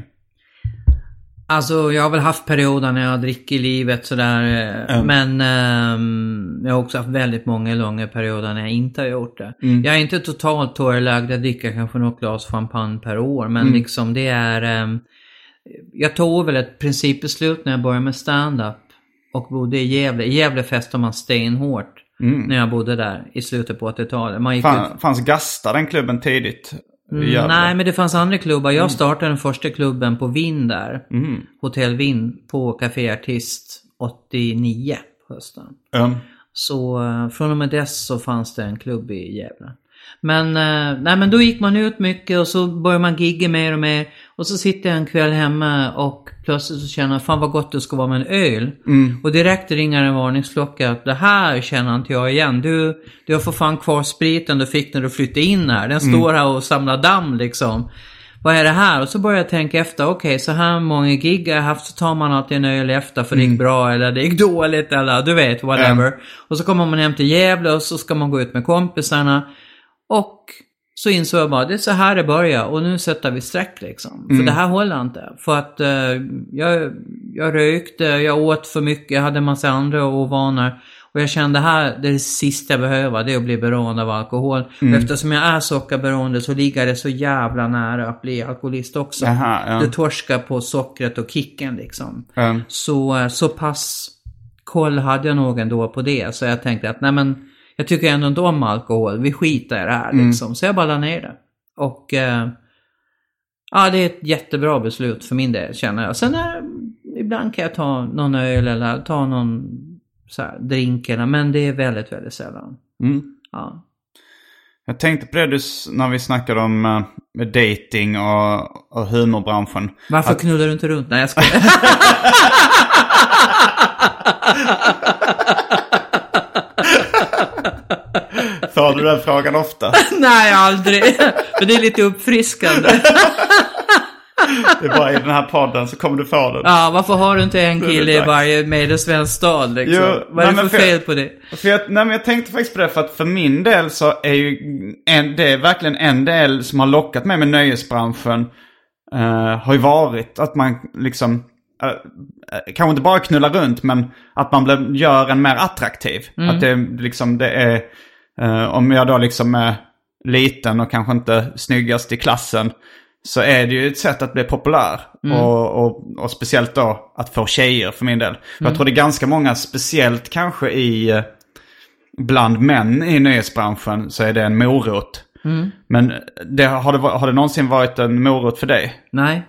E: Alltså jag har väl haft perioder när jag dricker i livet sådär. Mm. Men um, jag har också haft väldigt många långa perioder när jag inte har gjort det. Mm. Jag är inte totalt tårlagd, jag dricker kanske något glas champagne per år. Men mm. liksom det är... Um, jag tog väl ett principbeslut när jag började med stand-up. Och bodde i Gävle. I Gävle festar man stenhårt. Mm. När jag bodde där i slutet på åttiotalet. Man gick
B: Fan, ut... Fanns Gasta den klubben tidigt?
E: Mm, nej, men det fanns andra klubbar. Jag startade mm. den första klubben på Vind där. Mm. Hotell Vind på Café Artist åttionio på hösten. Mm. Så från och med dess så fanns det en klubb i Gävle. Men, nej, men då gick man ut mycket och så började man gigga mer och mer. Och så sitter jag en kväll hemma och plötsligt så känner jag, fan vad gott det ska vara med en öl. Mm. Och direkt ringer en varningsklocka att det här känner inte jag igen. Du, du har för fan kvar spriten du fick när du flyttade in här. Den står här och samlar damm liksom. Vad är det här? Och så börjar jag tänka efter, okej okay, så här många gig jag har haft, så tar man alltid en öl efter för mm. det gick bra eller det gick dåligt eller du vet, whatever. Mm. Och så kommer man hem till Gävle och så ska man gå ut med kompisarna. Och så insåg jag bara, det är så här det börjar och nu sätter vi streck liksom. Mm. För det här håller inte. För att uh, jag, jag rökte, jag åt för mycket, jag hade en massa andra ovanor. Och jag kände här, det är det sista jag behöver, det är att bli beroende av alkohol. Mm. Och eftersom jag är sockerberoende så ligger det så jävla nära att bli alkoholist också. Aha, ja. Du torskar på sockret och kicken liksom. Mm. Så, så pass koll hade jag nog ändå på det. Så jag tänkte att nej men, jag tycker ändå inte om alkohol. Vi skiter i det här liksom. Mm. Så jag bara la ner det. Och eh, ja, det är ett jättebra beslut för min del känner jag. Sen är, ibland kan jag ta någon öl eller ta någon så här, drink eller, men det är väldigt, väldigt sällan. Mm. Ja.
B: Jag tänkte på det du, när vi snackade om uh, dating och, och humorbranschen.
E: Varför att... knullar du inte runt? Nej, jag ska...
B: Får du den frågan ofta?
E: Nej, aldrig. För det är lite uppfriskande.
B: Det är bara i den här podden så kommer du få den.
E: Ja, varför har du inte en kille i varje medelsvensk stad liksom? Jo, vad är det för, för fel på det?
B: För jag, nej, men jag tänkte faktiskt på det, för att för min del så är ju en, det är verkligen en del som har lockat mig med nöjesbranschen uh, har ju varit att man liksom uh, kanske inte bara knullar runt, men att man blir, gör en mer attraktiv. Mm. Att det liksom det är uh, om jag då liksom är liten och kanske inte snyggast i klassen, så är det ju ett sätt att bli populär. Mm. Och, och, och speciellt då att få tjejer för min del. Mm. Jag tror det är ganska många, speciellt kanske i bland män i nöjesbranschen, så är det en morot. Mm. Men det, har, det, har det någonsin varit en morot för dig?
E: Nej.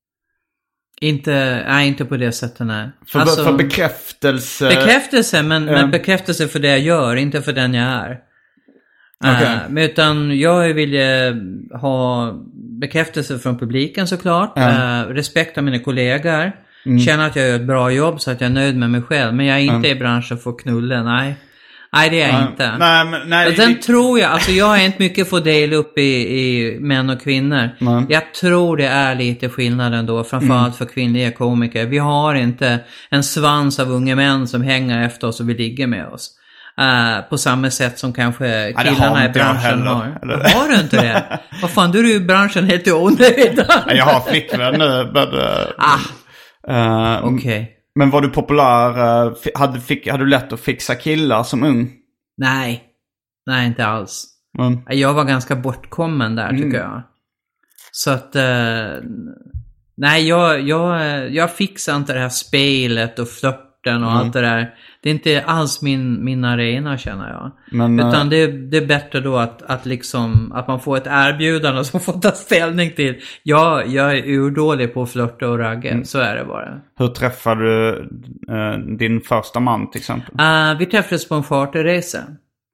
E: Inte, nej, inte på det sättet, nej.
B: För, alltså, för bekräftelse?
E: Bekräftelse, men, mm. men bekräftelse för det jag gör, inte för den jag är. Okay. Uh, utan jag vill uh, ha bekräftelse från publiken såklart. Mm. Uh, respekt av mina kollegor. Mm. Känna att jag gör ett bra jobb så att jag är nöjd med mig själv. Men jag är inte mm. i branschen för knulla, nej. Nej, det är jag mm. inte.
B: Nej, men, nej,
E: sen det... tror jag, alltså jag är inte mycket för att dela upp i, i män och kvinnor. Mm. Jag tror det är lite skillnad ändå, framförallt mm. för kvinnliga komiker. Vi har inte en svans av unga män som hänger efter oss och vill ligga med oss. Uh, på samma sätt som kanske killarna i branschen har. Eller? Har du inte det? Vad fan, du är ju branschen helt onöjd.
B: Jag har flickvän nu. Men, uh,
E: ah, uh, okej. Okay.
B: Men var du populär? Uh, hade, fick, hade du lätt att fixa killar som ung?
E: Nej, nej inte alls. Mm. Jag var ganska bortkommen där tycker mm. jag. Så att, uh, nej jag, jag, jag fixar inte det här spelet och flörten och mm. allt det där. Det är inte alls min, min arena känner jag. Men, utan uh, det, det är bättre då att, att, liksom, att man får ett erbjudande som får ta ställning till. Ja, jag är urdålig på att flirta och ragga. Mm. Så är det bara.
B: Hur träffade du uh, din första man till exempel?
E: Uh, vi träffades på en charterresa.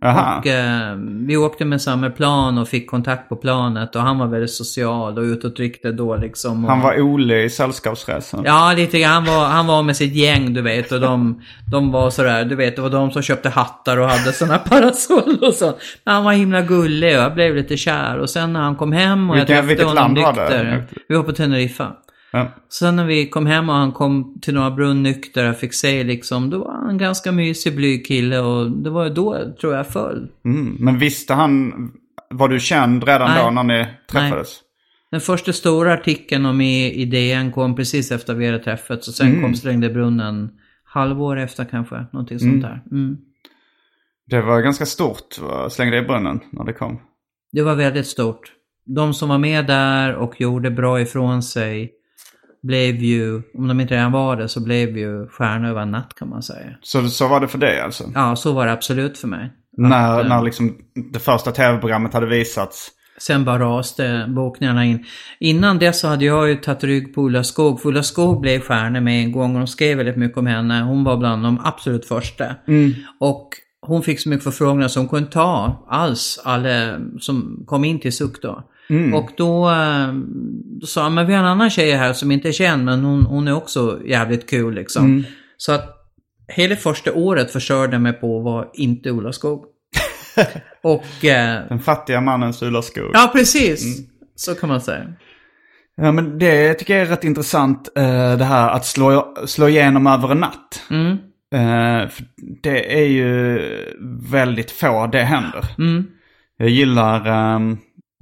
B: Aha.
E: Och eh, vi åkte med samma plan och fick kontakt på planet. Och han var väldigt social och utåtriktad då liksom. Och,
B: han var Ole i Sällskapsresan.
E: Ja, lite grann. Han var, han var med sitt gäng, du vet. Och de, de var sådär, du vet. Det var de som köpte hattar och hade såna parasoll och så. Men han var himla gullig och jag blev lite kär. Och sen när han kom hem och
B: vilket,
E: jag träffade honom
B: land
E: nykter.
B: Var det?
E: Vi var på Teneriffa.
B: Ja.
E: Sen när vi kom hem och han kom till några brunn nykter och fick se liksom, då var han en ganska mysig blyg kille och det var då tror jag föll.
B: Mm. Men visste han, var du känd redan
E: Nej.
B: då när ni träffades?
E: Nej. Den första stora artikeln om i D N kom precis efter vi hade träffats och sen
B: Mm.
E: kom Slängde brunnen halvår efter kanske, någonting sånt
B: Mm.
E: där. Mm.
B: Det var ganska stort, Slängde i brunnen när det kom.
E: Det var väldigt stort. De som var med där och gjorde bra ifrån sig blev ju, om de inte redan var det, så blev ju stjärnor över natt kan man säga.
B: Så, så var det för dig alltså?
E: Ja, så var det absolut för mig.
B: När,
E: att,
B: när liksom det första tv-programmet hade visats?
E: Sen bara raste bokningarna in. Innan det så hade jag ju tagit rygg på Ulla Skog. För Ulla Skog blev stjärna med en gång och de skrev väldigt mycket om henne. Hon var bland de absolut första.
B: Mm.
E: Och hon fick så mycket förfrågningar som hon kunde ta alls alla som kom in till S U K då. Mm. Och då, då sa han, men vi har en annan tjej här som inte är känd, men hon, hon är också jävligt kul liksom. Mm. Så att hela första året försörjde mig på var inte Ulla Skog. Och, eh,
B: den fattiga mannens Ulla Skog.
E: Ja, precis. Mm. Så kan man säga.
B: Ja, men det tycker jag är rätt intressant, eh, det här att slå, slå igenom över en natt.
E: Mm.
B: Eh, för det är ju väldigt få det händer.
E: Mm.
B: Jag gillar um,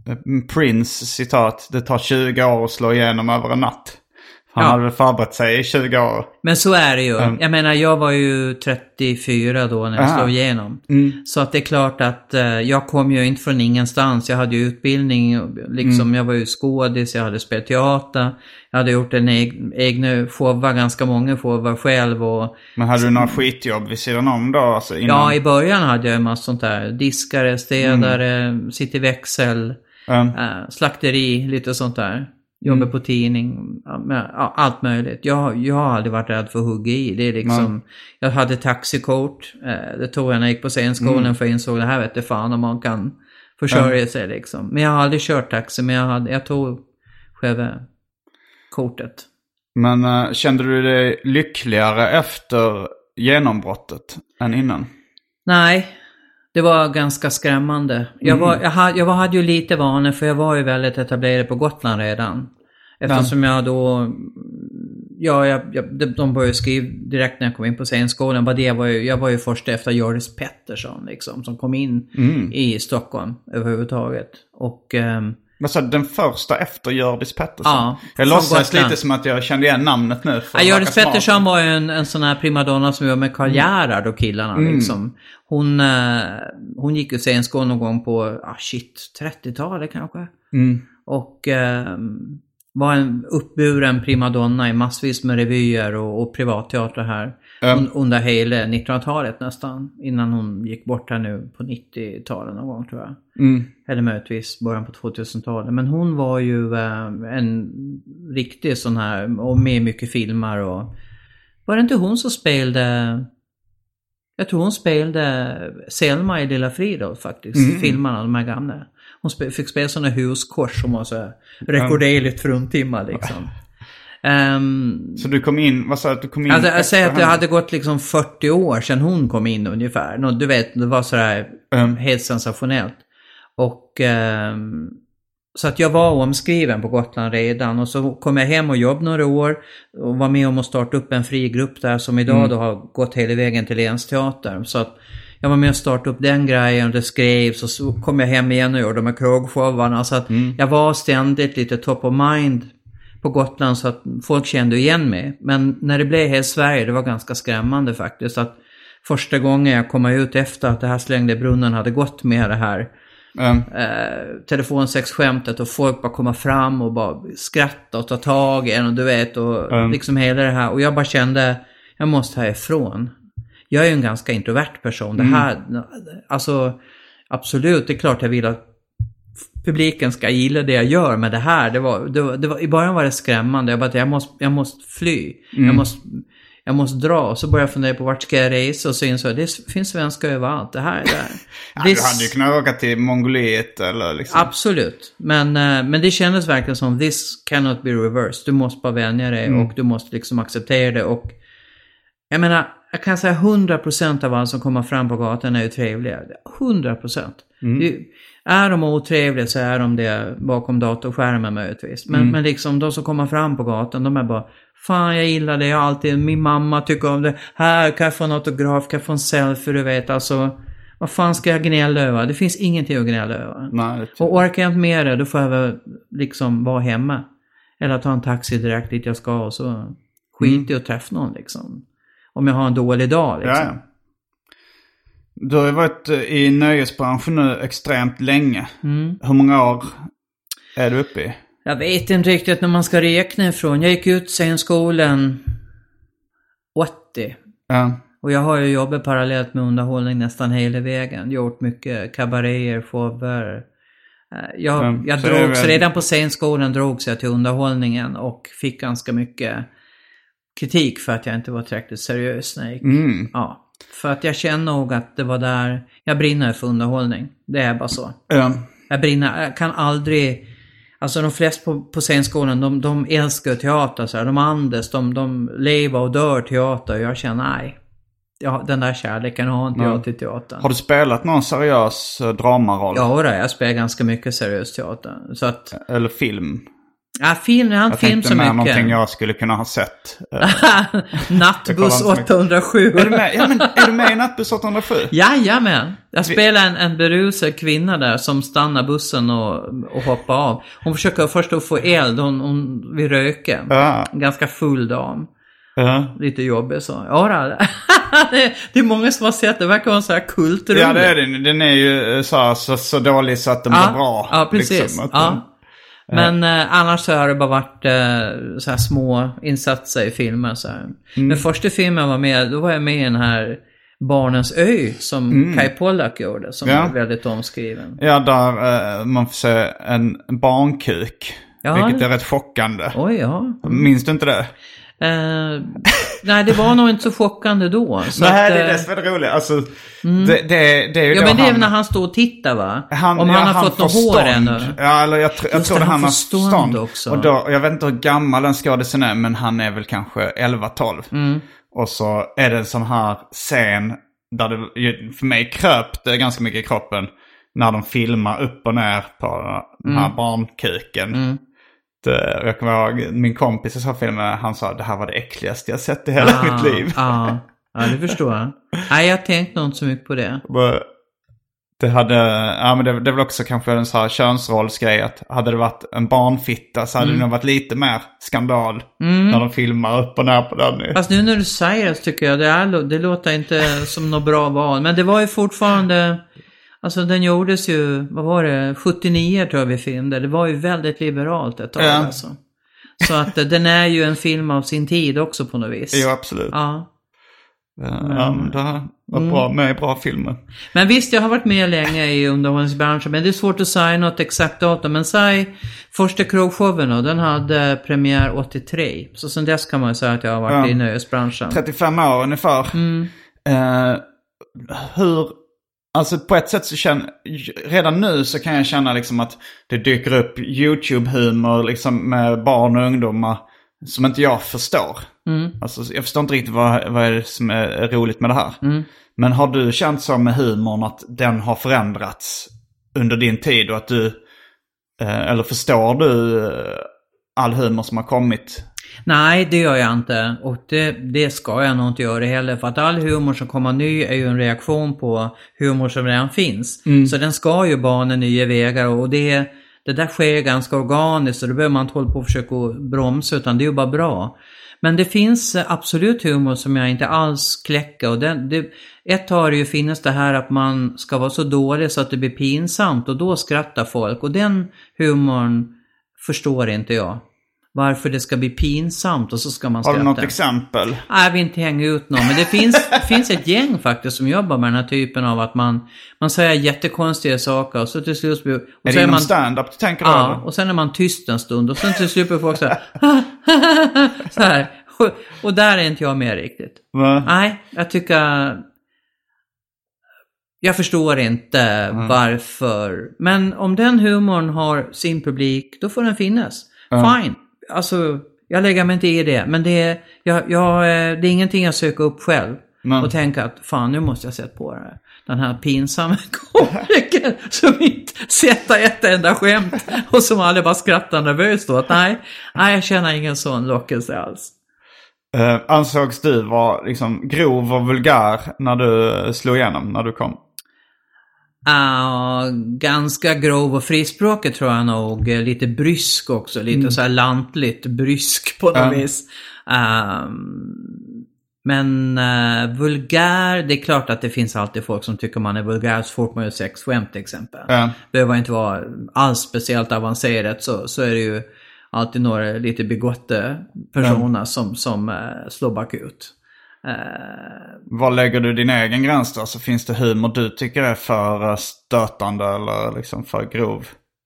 B: Prince citat, det tar tjugo år att slå igenom över en natt. Han ja. hade väl förberett sig i tjugo år.
E: Men så är det ju.
B: Mm.
E: Jag menar, jag var ju trettiofyra då när jag
B: Aha.
E: slog igenom.
B: Mm.
E: Så att det är klart att eh, jag kom ju inte från ingenstans. Jag hade ju utbildning, liksom, mm. jag var ju skådis, jag hade spelat teater. Jag hade gjort en eg- egna showar, ganska många showar själv. Och,
B: men hade du några skitjobb vid sidan om då? Alltså innan...
E: Ja, i början hade jag en massa sånt där. Diskare, städare, mm. sitt i växel, mm. äh, slakteri, lite sånt där. Jobbar mm. på tidning, ja, allt möjligt. Jag, jag har aldrig varit rädd för att hugga i. Det är liksom, mm. jag hade taxikort. Eh, det tog jag när jag gick på scenskolan mm. för jag insåg det här vet jag fan om man kan försörja mm. sig liksom. Men jag har aldrig kört taxi, men jag, hade, jag tog själva kortet.
B: Men uh, kände du dig lyckligare efter genombrottet än innan?
E: Nej. Det var ganska skrämmande. Jag, var, jag, hade, jag hade ju lite vanor för jag var ju väldigt etablerad på Gotland redan. Eftersom jag då... Ja, jag, jag, de började skriva direkt när jag kom in på scenskolan. Var det, jag, var ju, jag var ju först efter Joris Pettersson liksom, som kom in mm. i Stockholm överhuvudtaget. Och... Um,
B: Alltså den första efter Gördis Pettersson.
E: Ja,
B: jag låtsas lite som att jag kände igen namnet nu.
E: Ja, Gördis Pettersson var ju en, en sån här primadonna som var med Karl Gerhard och killarna mm. liksom. Hon, eh, hon gick ju scenskolan någon gång på, ah shit, trettiotalet kanske.
B: Mm.
E: Och eh, var en uppburen primadonna i massvis med revyer och, och privatteater här. Mm. Un, under hela nittonhundratalet nästan. Innan hon gick bort här nu på nittiotalet någon gång tror jag.
B: Mm.
E: Eller möjligtvis början på tvåtusentalet. Men hon var ju eh, en riktig sån här, och med mycket filmer. Och var det inte hon som spelade... Jag tror hon spelade Selma i Lilla Fridolf faktiskt. Mm. Filmerna, de här gamla. Hon sp- fick spela såna huskors som var så rekorderligt fruntimma liksom. Um,
B: så du kom in, vad sa du att du kom in?
E: Alltså, jag säger att det hade gått liksom fyrtio år sedan hon kom in ungefär. Nå, du vet, det var sådär mm. helt sensationellt. Och um, så att jag var omskriven på Gotland redan. Och så kom jag hem och jobbade några år. Och var med om att starta upp en fri grupp där som idag mm. då har gått hela vägen till Länsteatern. Så att jag var med och startade upp den grejen och det skrevs. Och så kom jag hem igen och gjorde de här krogshowarna. Så att mm. jag var ständigt lite top of mind på Gotland så att folk kände igen mig. Men när det blev helt Sverige, det var ganska skrämmande faktiskt. Att första gången jag kom ut efter att det här Slängde brunnen hade gått med det här mm. eh, telefonsexskämtet och folk bara komma fram och bara skratta och ta tag i en och du vet och mm. liksom hela det här. Och jag bara kände, jag måste härifrån. Jag är ju en ganska introvert person. Det här, mm. alltså absolut, det är klart jag vill att publiken ska gilla det jag gör, men det här, det var, det var, det var i början var det skrämmande. Jag bara, jag måste, jag måste fly. Mm. Jag måste, jag måste dra. Och så började jag fundera på vart ska jag resa. Och så insåg jag, det finns svenska överallt. Det här är där.
B: Ja, this... Du hade ju kunnat åka till Mongoliet eller liksom.
E: Absolut. Men, men det kändes verkligen som, this cannot be reversed. Du måste bara vänja dig mm. och du måste liksom acceptera det. Och jag menar, jag kan säga hundra procent av alla som kommer fram på gatan är ju trevliga. hundra procent. Mm. Är de otrevliga så är de det bakom datorskärmen möjligtvis. Men, mm. men liksom de som kommer fram på gatan, de är bara, fan jag gillar det, jag alltid, min mamma tycker om det. Här kan jag få en autograf, kan jag få en selfie, du vet. Alltså, vad fan ska jag gnälla över? Det finns ingenting att gnälla över.
B: Nej,
E: och orkar jag inte med det, då får jag väl liksom vara hemma. Eller ta en taxi direkt dit jag ska och så skit mm. i att träffa någon liksom. Om jag har en dålig dag liksom.
B: Ja. Du har ju varit i nöjesbranschen nu extremt länge. Mm. Hur många år är du uppe i?
E: Jag vet inte riktigt när man ska räkna ifrån. Jag gick ut scenskolan åttio.
B: Ja.
E: Och jag har ju jobbat parallellt med underhållning nästan hela vägen. Gjort mycket kabaréer, shower. Jag, ja, jag drogs, väl... redan på scenskolan drogs jag till underhållningen och fick ganska mycket kritik för att jag inte var tillräckligt seriös när jag gick.
B: Mm.
E: Ja. För att jag känner nog att det var där jag brinner för underhållning. Det är bara så.
B: Ja.
E: Jag brinner, jag kan aldrig... Alltså de flesta på, på scenskolan, de, de älskar teater. Så här. De andas, de, de lever och dör teater. Och jag känner, nej. Ja, den där kärleken har inte ja. jag till teater.
B: Har du spelat någon seriös uh, dramaroll?
E: Ja, då, jag spelar ganska mycket seriös teater. Så att...
B: Eller film?
E: Ja, film, jag har inte film så mycket. Jag tänkte
B: någonting jag skulle kunna ha sett.
E: Nattbuss åttahundrasju.
B: Är du med, ja, men, är du med i Nattbuss åttahundrasju?
E: Jajamän. Jag spelar en, en berusad kvinna där som stannar bussen och, och hoppar av. Hon försöker först att få eld. Hon, hon vill röka.
B: Ja.
E: En ganska full dam.
B: Ja.
E: Lite jobbig så. Ja, det, det är många som har sett det. Det verkar vara så här kulturell.
B: Ja, det är den. Den är ju så, så, så dålig så att den
E: ja.
B: blir bra.
E: Ja, precis.
B: Liksom,
E: ja. Men eh, annars så har det bara varit eh, så här små insatser i filmer. Så här. Mm. Men första filmen var med, då var jag med i den här Barnens ö som mm. Kai Pollak gjorde. Som ja. var väldigt omskriven.
B: Ja, där eh, man får se en barnkuk. Ja, vilket det... är rätt chockande.
E: Oj, ja.
B: Mm. Minns du inte det?
E: Uh, nej, det var nog inte så chockande då. Så
B: nej,
E: att,
B: det är det som är det roliga. Alltså, mm. det, det, det är ju
E: ja, men det är
B: han,
E: när han står och tittar, va?
B: Han,
E: Om
B: ja,
E: han har
B: han
E: fått något hår ännu.
B: Ja, eller jag, jag, jag tror det han, han har stånd. stånd
E: också.
B: Och då, jag vet inte hur gammal den skådisen är, men han är väl kanske elva tolv.
E: Mm.
B: Och så är det en sån här scen där det för mig kröp det ganska mycket i kroppen när de filmar upp och ner på den här mm. barnkuken.
E: Mm.
B: Jag kommer ihåg, min kompis i så filmen, han sa det här var det äckligaste jag sett i hela ah, mitt liv.
E: Ah, ja, det förstår jag. Nej, jag tänkte nog inte så mycket på det.
B: Det hade, ja men det, det var också kanske en sån här könsrollsgrej att hade det varit en barnfitta så hade mm. det nog varit lite mer skandal mm. när de filmar upp och ner på den.
E: Fast nu när du säger det så tycker jag det, är, det låter inte som något bra val. Men det var ju fortfarande... Alltså den gjordes ju, vad var det, sjuttionio tror jag vi filmade. Det var ju väldigt liberalt ett tag ja. alltså. Så att den är ju en film av sin tid också på något vis.
B: Jo, absolut.
E: Ja.
B: Ja, men, ja, men det här var mm. bra, med i bra filmer.
E: Men visst, jag har varit med länge i underhållningsbranschen. Men det är svårt att säga något exakt datum. Men säg, första krogshowen den hade premiär åttiotre. Så sen dess kan man ju säga att jag har varit ja. i nöjesbranschen.
B: trettiofem år ungefär.
E: Mm.
B: Uh, hur... Alltså på ett sätt så känner, redan nu så kan jag känna liksom att det dyker upp YouTube-humor liksom med barn och ungdomar som inte jag förstår.
E: Mm.
B: Alltså jag förstår inte riktigt vad, vad är det som är roligt med det här.
E: Mm.
B: Men har du känt så med humorn att den har förändrats under din tid och att du, eller förstår du all humor som har kommit?
E: Nej, det gör jag inte. Och det, det ska jag nog inte göra heller. För att all humor som kommer ny är ju en reaktion på humor som redan finns. Mm. Så den ska ju bana nya vägar. Och det, det där sker ganska organiskt. Så det behöver man inte hålla på och försöka bromsa. Utan det är ju bara bra. Men det finns absolut humor som jag inte alls kläcker. Och den, det, ett har det ju finns det här att man ska vara så dålig så att det blir pinsamt. Och då skrattar folk. Och den humorn förstår inte jag. Varför det ska bli pinsamt och så ska man skratta.
B: Har du något exempel?
E: Nej, jag vill inte hänga ut någon. Men det finns, finns ett gäng faktiskt som jobbar med den här typen av att man, man säger jättekonstiga saker. Och så till slut... Och
B: är det inom man, stand-up du tänker
E: ja, då? Och sen är man tyst en stund. Och sen till slut blir folk så här... så här. och, och där är inte jag med riktigt.
B: Va?
E: Nej, jag tycker... Jag förstår inte mm. varför. Men om den humorn har sin publik, då får den finnas. Mm. Fine. Alltså, jag lägger mig inte i det. Men det är, jag, jag, det är ingenting jag söker upp själv. Mm. Och tänka att fan, nu måste jag sätta på det. Den här pinsamma komiker som inte sätter ett enda skämt. Och som alla bara skrattar nervöst åt. Nej, nej, jag känner ingen sån lockelse alls.
B: Uh, ansågs du vara liksom grov och vulgär när du slog igenom, när du kom?
E: Uh, ganska grov och frispråkig tror jag nog. Lite brysk också. Lite mm. så här lantligt brysk på något mm. vis. Uh, men uh, vulgär, det är klart att det finns alltid folk som tycker man är vulgär. Så fort man gör sexskämt till exempel. Mm. Det behöver inte vara alls speciellt avancerat. Så, så är det ju alltid några lite begotte personer mm. som, som uh, slår bakut. Uh,
B: Vad lägger du din egen gräns då? Så finns det humor du tycker är för stötande eller liksom för grov?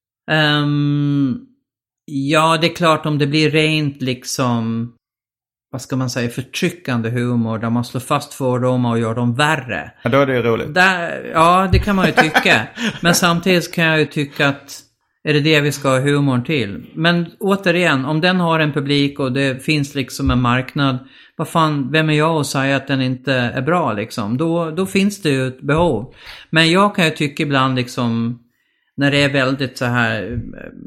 E: Um, ja, det är klart om det blir rent liksom, vad ska man säga, förtryckande humor där man slår fast fördomar och gör dem värre.
B: Ja, då är det roligt.
E: Där, ja, det kan man ju tycka. Men samtidigt kan jag ju tycka att är det det vi ska ha humorn till? Men återigen, om den har en publik och det finns liksom en marknad, vad fan, vem är jag att säga att den inte är bra liksom? Då, då finns det ju ett behov. Men jag kan ju tycka ibland liksom, när det är väldigt så här,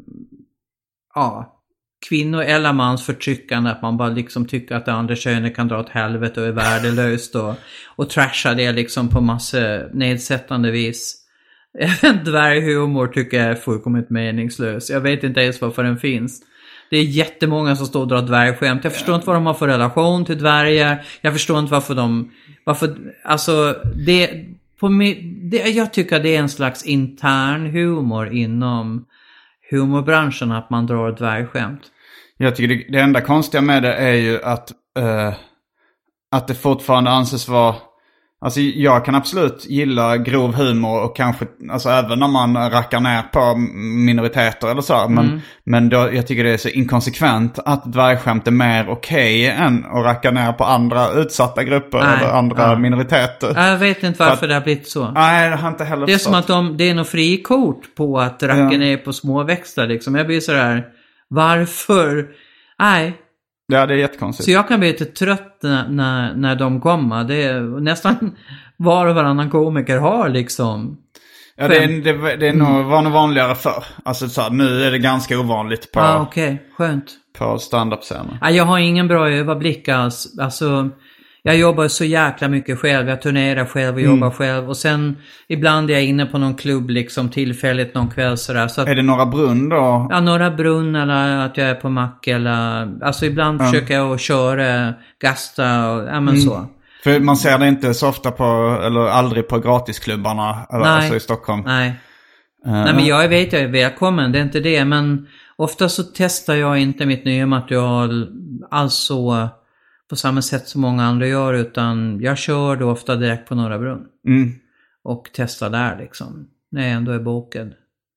E: ja, kvinnor eller mans förtryckande, att man bara liksom tycker att det andra könet kan dra åt helvete och är värdelöst och, och trashar det liksom på massa nedsättande vis. Även dvärghumor tycker jag är fullkomligt meningslös. Jag vet inte ens varför den finns. Det är jättemånga som står och drar dvärgskämt. Jag förstår inte vad de har för relation till dvärgar. Jag förstår inte varför de... Varför, alltså, det, på, det, jag tycker det är en slags intern humor inom humorbranschen att man drar dvärgskämt. Jag tycker det, det enda konstiga med det är ju att, uh, att det fortfarande anses vara... Alltså jag kan absolut gilla grov humor och kanske, alltså även när man rackar ner på minoriteter eller så. Men, mm. men då, jag tycker det är så inkonsekvent att dvärgskämt är mer okej okay än att racka ner på andra utsatta grupper nej, eller andra ja. minoriteter. Jag vet inte varför att, det har blivit så. Nej, det har inte heller. Det är förstått. Som att de, det är något frikort på att racka ja. ner på småväxter liksom. Jag blir så där, varför? Nej. Ja, det är jättekonstigt. Så jag kan bli lite trött när, när, när de kommer. Det är nästan var och varannan komiker har liksom. Ja, det är, det, det är nog, mm. var nog vanligare för. Alltså så här, nu är det ganska ovanligt på, ah, okay. Skönt. På stand-up-scenen. Ja, jag har ingen bra överblick alls. Alltså, jag jobbar så jäkla mycket själv. Jag turnerar själv och mm. jobbar själv. Och sen ibland är jag inne på någon klubb liksom tillfälligt någon kväll sådär. Så att, är det Norra Brunn då? Ja, Norra Brunn eller att jag är på mack eller... Alltså ibland mm. försöker jag att köra, gasta och ja men mm. så. För man ser det inte så ofta på, eller aldrig på gratisklubbarna eller, alltså i Stockholm. Nej. Uh. Nej, men jag vet jag är välkommen, det är inte det. Men ofta så testar jag inte mitt nya material alltså... på samma sätt som många andra gör, utan jag kör då ofta direkt på Norra Brunn. Mm. Och testar där liksom. När jag ändå är bokad.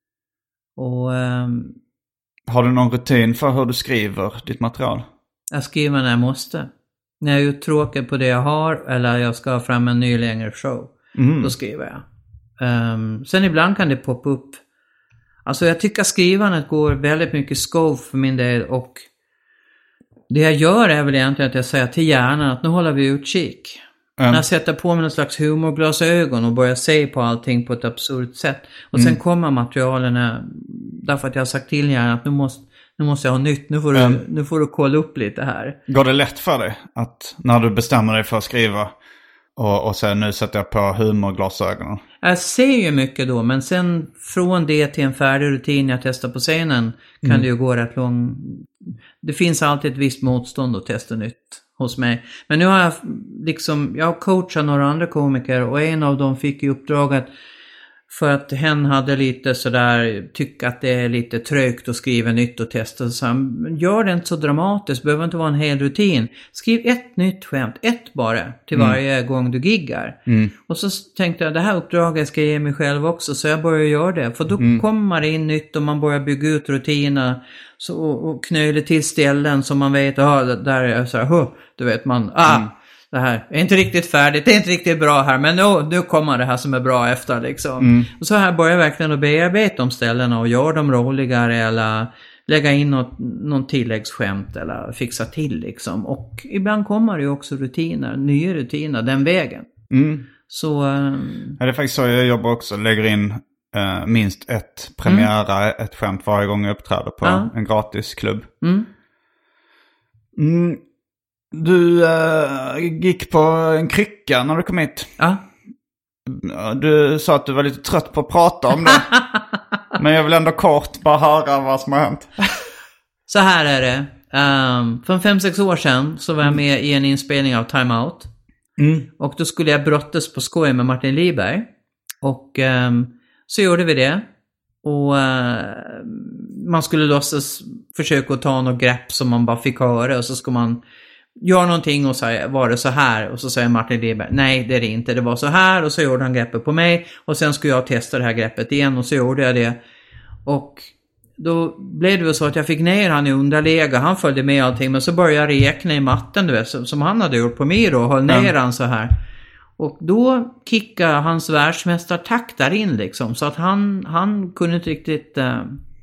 E: Och... Um, har du någon rutin för hur du skriver ditt material? Jag skriver när jag måste. När jag är uttråkad på det jag har, eller jag ska ha fram en ny längre show. Mm. Då skriver jag. Um, sen ibland kan det poppa upp. Alltså jag tycker skrivandet går väldigt mycket skov för min del, och det jag gör är väl egentligen att jag säger till hjärnan att nu håller vi utkik. Mm. När jag sätter på mig en slags humorglasögon och börjar se på allting på ett absurt sätt. Och mm. sen kommer materialen därför att jag har sagt till hjärnan att nu måste, nu måste jag ha nytt. Nu får, mm. du, nu får du kolla upp lite här. Går det lätt för dig att när du bestämmer dig för att skriva och, och sen nu sätter jag på humorglasögonen? Jag ser ju mycket då, men sen från det till en färdig rutin jag testar på scenen kan mm. det ju gå rätt lång. Det finns alltid ett visst motstånd att testa nytt hos mig. Men nu har jag liksom, jag har coachat några andra komiker och en av dem fick i uppdrag att För att hen hade lite sådär, tycka att det är lite trögt att skriva nytt och testa. Så han, gör det inte så dramatiskt, behöver inte vara en hel rutin. Skriv ett nytt skämt, ett bara, till mm. varje gång du giggar. Mm. Och så tänkte jag, det här uppdraget ska jag ge mig själv också, så jag börjar göra det. För då mm. kommer det in nytt och man börjar bygga ut rutiner så, och knöla till ställen som man vet, ah, där är så här, du vet man, ah, mm. det här är inte riktigt färdigt, det är inte riktigt bra här, men nu, nu kommer det här som är bra efter liksom. Mm. Och så här börjar jag verkligen att bearbeta de ställena och göra dem roligare eller lägga in något, någon tilläggsskämt eller fixa till liksom. Och ibland kommer det ju också rutiner, nya rutiner den vägen. Mm. Så... Äh...
B: Ja, det är faktiskt så jag jobbar också, lägger in äh, minst ett premiära, mm. ett skämt varje gång jag uppträder på ja. en gratis klubb. Mm. Mm. Du äh, gick på en krycka när du kom hit. Ja. Du sa att du var lite trött på att prata om det. Men jag vill ändå kort bara höra vad som har hänt.
E: Så här är det. Um, för fem sex år sedan så var jag med i en inspelning av Time Out. Mm. Och då skulle jag brottas på skoj med Martin Liberg. Och um, så gjorde vi det. Och uh, man skulle låtsas försöka ta något grepp som man bara fick höra. Och så ska man gör någonting och säger, var det så här? Och så säger Martin Liberg, nej det är det inte, det var så här. Och så gjorde han greppet på mig. Och sen skulle jag testa det här greppet igen och så gjorde jag det. Och då blev det väl så att jag fick ner han i underläge. Han följde med allting, men så började jag räkna i matten, du vet, som han hade gjort på mig då. Och höll ner mm. han så här. Och då kickade hans världsmästartakt där in liksom. Så att han, han kunde inte riktigt... Uh,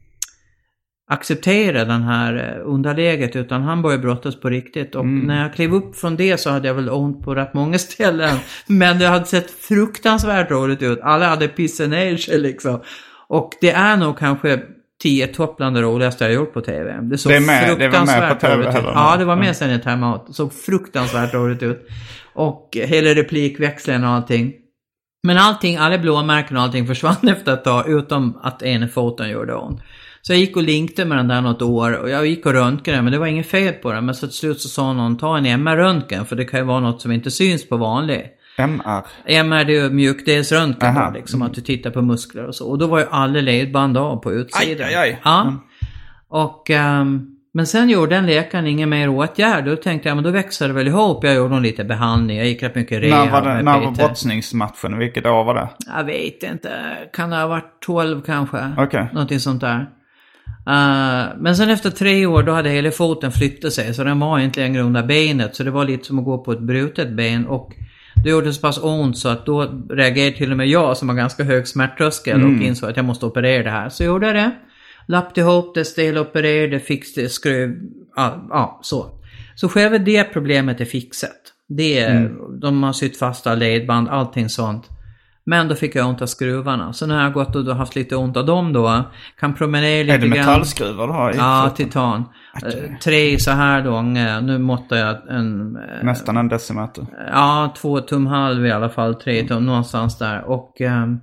E: acceptera den här underläget, utan han började brottas på riktigt. Och mm. när jag klev upp från det så hade jag väl ont på rätt många ställen. Men det hade sett fruktansvärt roligt ut. Alla hade pissen ner sig liksom. Och det är nog kanske tio topp bland det roligaste jag gjort på tv. Det såg
B: det är med,
E: fruktansvärt
B: det var med på tv
E: roligt ut. Ja, det var med sen i Time Out. Det såg fruktansvärt roligt ut. Och hela replikväxeln och allting. Men allting, alla blåmärken och allting försvann efter ett tag, utom att ena foten gjorde ont. Så jag gick och linkade med den där något år och jag gick och röntgade, men det var inget fel på den. Men så till slut så sa någon, ta en M R-röntgen, för det kan ju vara något som inte syns på vanlig.
B: M R?
E: M R, det är ju mjukdelsröntgen då, liksom, att du tittar på muskler och så. Och då var ju alla ledband av på utsidan.
B: Aj, aj, aj.
E: Ja. Mm. Och, um, men sen gjorde den läkaren ingen mer åtgärd. Då tänkte jag, men då växer det väl ihop. Jag gjorde lite behandling, jag gick rätt mycket rehab.
B: När var, det, när var brottningsmatchen? Vilket år var det?
E: Jag vet inte, kan det ha varit tolv kanske?
B: Okej. Okay.
E: Någonting sånt där. Uh, men sen efter tre år då hade hela foten flyttat sig, så den var inte längre under benet, så det var lite som att gå på ett brutet ben. Och det gjorde så pass ont så att då reagerade till och med jag, som har ganska hög smärttröskel, mm. och insåg att jag måste operera det här. Så gjorde jag det, lappade ihop det, stelopererade, fixade, skruv, ja, ja så. Så själva det problemet är fixat. Det är, mm. de har sytt fasta ledband, allting sånt. Men då fick jag ont av skruvarna. Så när jag har gått och haft lite ont av dem då, kan promenera lite grann.
B: Är det metallskruvar du har i?
E: Ja, titan. Okay. Tre så här långa. Nu måttar jag en...
B: Nästan en decimeter.
E: Ja, två tum halv i alla fall. Tre tum, mm. någonstans där. Och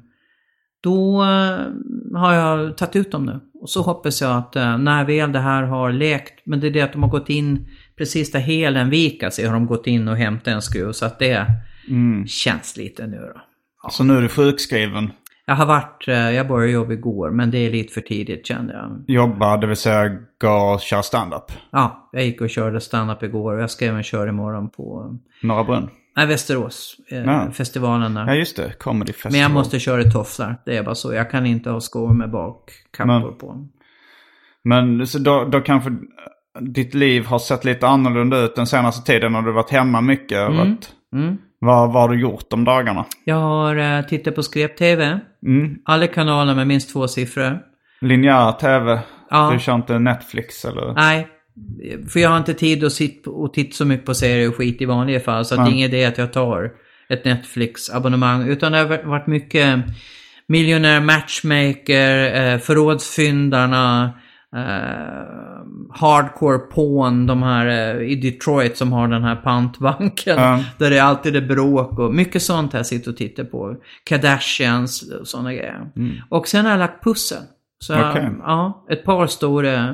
E: då har jag tagit ut dem nu. Och så hoppas jag att när väl det här har läkt, men det är det att de har gått in precis där helen vikar sig, har de gått in och hämtat en skruv. Så att det mm. känns lite nu då.
B: Ja. Så nu är du sjukskriven?
E: Jag har varit, jag började jobba igår, men det är lite för tidigt kände jag.
B: Jobba, det vill säga gå och köra stand-up?
E: Ja, jag gick och körde stand-up igår och jag ska även köra imorgon på...
B: Norra Brunn?
E: Nej, Västerås. Ja. Festivalen där.
B: Ja, just det. Comedy Festival.
E: Men jag måste köra tofflar. Det är bara så. Jag kan inte ha skor med bakkappor på.
B: Men så då, då kanske ditt liv har sett lite annorlunda ut den senaste tiden när du varit hemma mycket. Mm. Varit... Mm. Vad, vad har du gjort de dagarna?
E: Jag har uh, tittat på Skrep-tv. Mm. Alla kanaler med minst två siffror.
B: Linjär tv? Ja. Du kör inte Netflix eller?
E: Nej, för jag har inte tid att sitta och titta så mycket på serier och skit i vanliga fall. Så att det är ingen idé att jag tar ett Netflix-abonnemang. Utan det har varit mycket Millionaire Matchmaker, eh, Förrådsfyndarna... Uh, hardcore porn, de här uh, i Detroit som har den här pantbanken, mm. där det är alltid det bråk och mycket sånt här sitter och tittar på. Kardashians och sådana grejer. Mm. Och sen har jag lagt pussel. Så okay. uh, ja, ett par stora